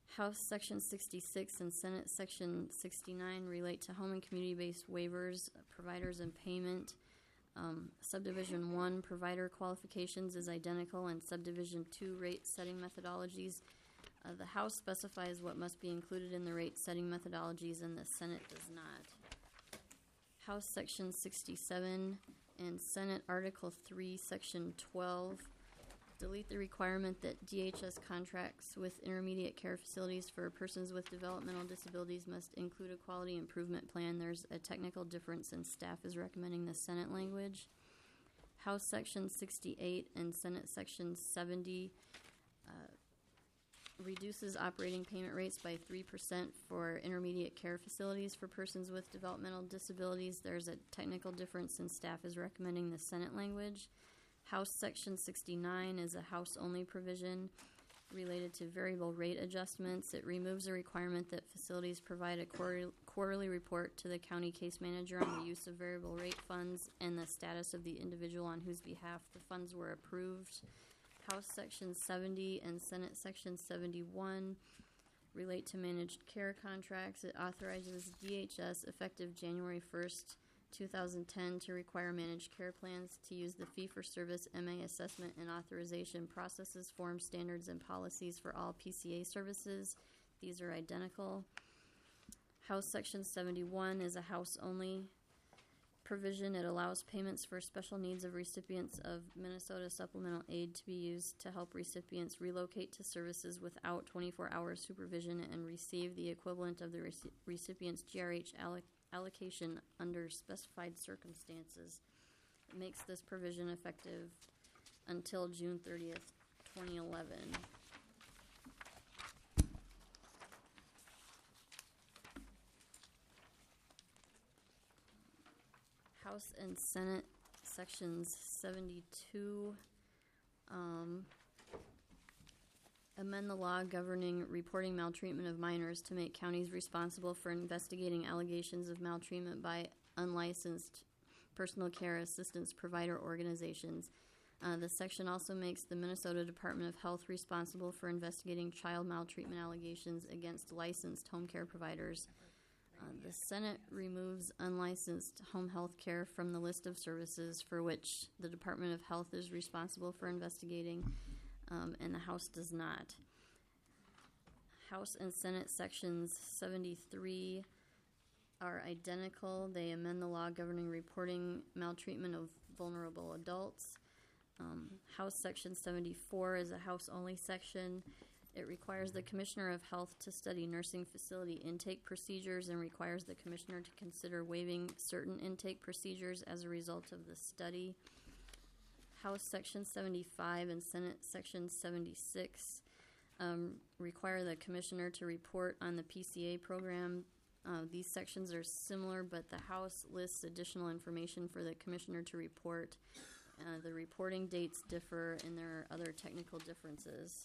House Section sixty-six and Senate Section sixty-nine relate to home and community-based waivers, providers, and payment. Um, Subdivision one, provider qualifications is identical, and Subdivision two, rate-setting methodologies. Uh, the House specifies what must be included in the rate-setting methodologies, and the Senate does not. House Section sixty-seven and Senate Article three, Section twelve, delete the requirement that D H S contracts with intermediate care facilities for persons with developmental disabilities must include a quality improvement plan. There's a technical difference, and staff is recommending the Senate language. House Section sixty-eight and Senate Section seventy uh, reduces operating payment rates by three percent for intermediate care facilities for persons with developmental disabilities. There's a technical difference, and staff is recommending the Senate language. House Section sixty-nine is a House-only provision related to variable rate adjustments. It removes a requirement that facilities provide a quarter- quarterly report to the county case manager on the use of variable rate funds and the status of the individual on whose behalf the funds were approved. House Section seventy and Senate Section seventy-one relate to managed care contracts. It authorizes D H S effective January first, two thousand ten to require managed care plans to use the fee-for-service M A assessment and authorization processes, forms, standards, and policies for all P C A services. These are identical. House Section seventy-one is a House-only provision. It allows payments for special needs of recipients of Minnesota supplemental aid to be used to help recipients relocate to services without twenty-four hour supervision and receive the equivalent of the reci- recipient's G R H alloc- allocation under specified circumstances. It makes this provision effective until June thirtieth, twenty eleven. House and Senate Sections seventy-two um, amend the law governing reporting maltreatment of minors to make counties responsible for investigating allegations of maltreatment by unlicensed personal care assistance provider organizations. Uh, the section also makes the Minnesota Department of Health responsible for investigating child maltreatment allegations against licensed home care providers. Uh, the Senate removes unlicensed home health care from the list of services for which the Department of Health is responsible for investigating, um, and the House does not. House and Senate Sections seventy-three are identical. They amend the law governing reporting maltreatment of vulnerable adults. Um, House Section seventy-four is a House-only section. It requires the Commissioner of Health to study nursing facility intake procedures and requires the Commissioner to consider waiving certain intake procedures as a result of the study. House Section seventy-five and Senate Section seventy-six um, require the Commissioner to report on the P C A program. Uh, these sections are similar, but the House lists additional information for the Commissioner to report. Uh, the reporting dates differ, and there are other technical differences.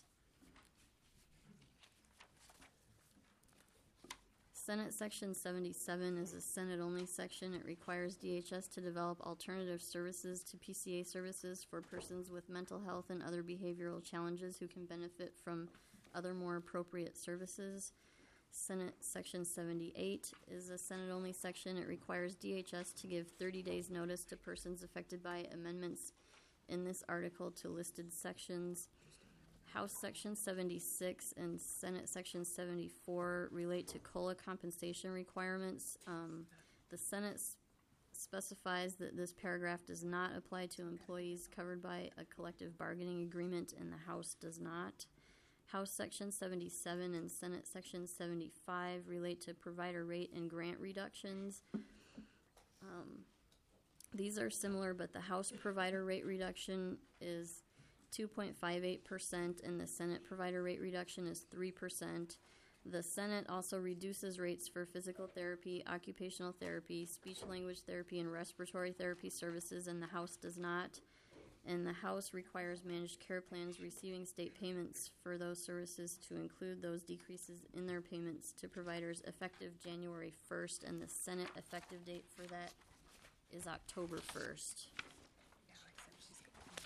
Senate Section seventy-seven is a Senate-only section. It requires D H S to develop alternative services to P C A services for persons with mental health and other behavioral challenges who can benefit from other more appropriate services. Senate Section seventy-eight is a Senate-only section. It requires D H S to give thirty days notice to persons affected by amendments in this article to listed sections. House Section seventy-six and Senate Section seventy-four relate to COLA compensation requirements. Um, the Senate s- specifies that this paragraph does not apply to employees covered by a collective bargaining agreement, and the House does not. House Section seventy-seven and Senate Section seventy-five relate to provider rate and grant reductions. Um, these are similar, but the House provider rate reduction is two point five eight percent, and the Senate provider rate reduction is three percent. The Senate also reduces rates for physical therapy, occupational therapy, speech-language therapy, and respiratory therapy services, and the House does not. And the House requires managed care plans receiving state payments for those services to include those decreases in their payments to providers effective January first, and the Senate effective date for that is October first.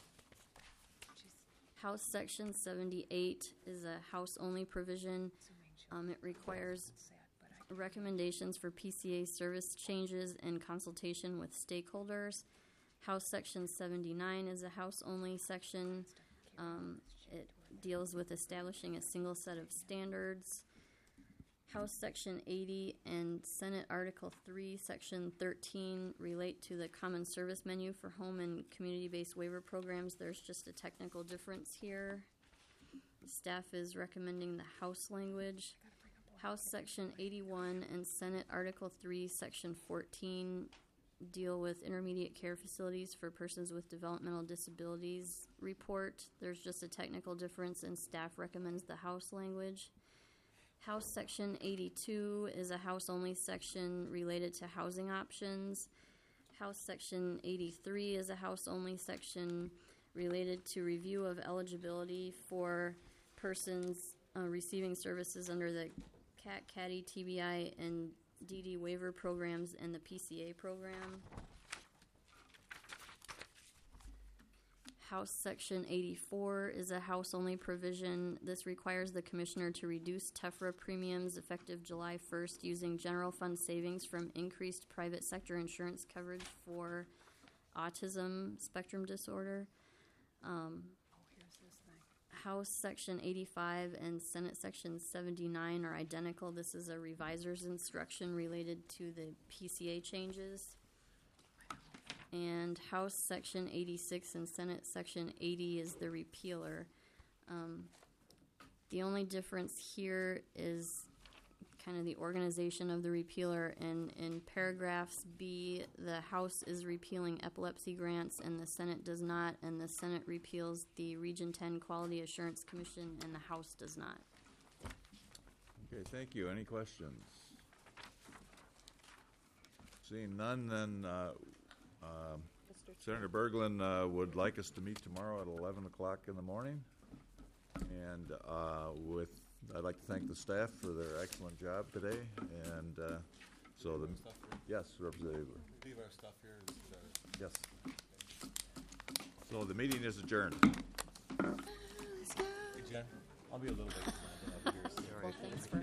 House Section seventy-eight is a House-only provision. Um, it requires recommendations for P C A service changes in consultation with stakeholders. House Section seventy-nine is a House-only section. Um, it deals with establishing a single set of standards. House Section eighty and Senate Article three, Section thirteen relate to the common service menu for home and community-based waiver programs. There's just a technical difference here. Staff is recommending the House language. House Section eighty-one and Senate Article three, Section fourteen deal with intermediate care facilities for persons with developmental disabilities report. There's just a technical difference, and staff recommends the House language. House Section eighty-two is a House-only section related to housing options. House Section eighty-three is a House-only section related to review of eligibility for persons uh, receiving services under the C A T, C A D I, T B I, and D D waiver programs and the P C A program. House Section eighty-four is a House-only provision. This requires the Commissioner to reduce TEFRA premiums effective July first using general fund savings from increased private sector insurance coverage for autism spectrum disorder. Um, House Section eighty-five and Senate Section seventy-nine are identical. This is a reviser's instruction related to the P C A changes. And House Section eighty-six and Senate Section eighty is the repealer. Um, the only difference here is kind of the organization of the repealer. And in paragraphs B, the House is repealing epilepsy grants and the Senate does not, and the Senate repeals the Region ten Quality Assurance Commission and the House does not. Okay, thank you. Any questions? Seeing none, then uh, um, Senator Berglund uh, would like us to meet tomorrow at eleven o'clock in the morning. And uh, with, I'd like to thank the staff for their excellent job today. And uh, so the, yes, Representative. Leave our stuff here. Yes. So the meeting is adjourned. Hey, Jen, I'll be a little bit. I'll be here. Well, thanks for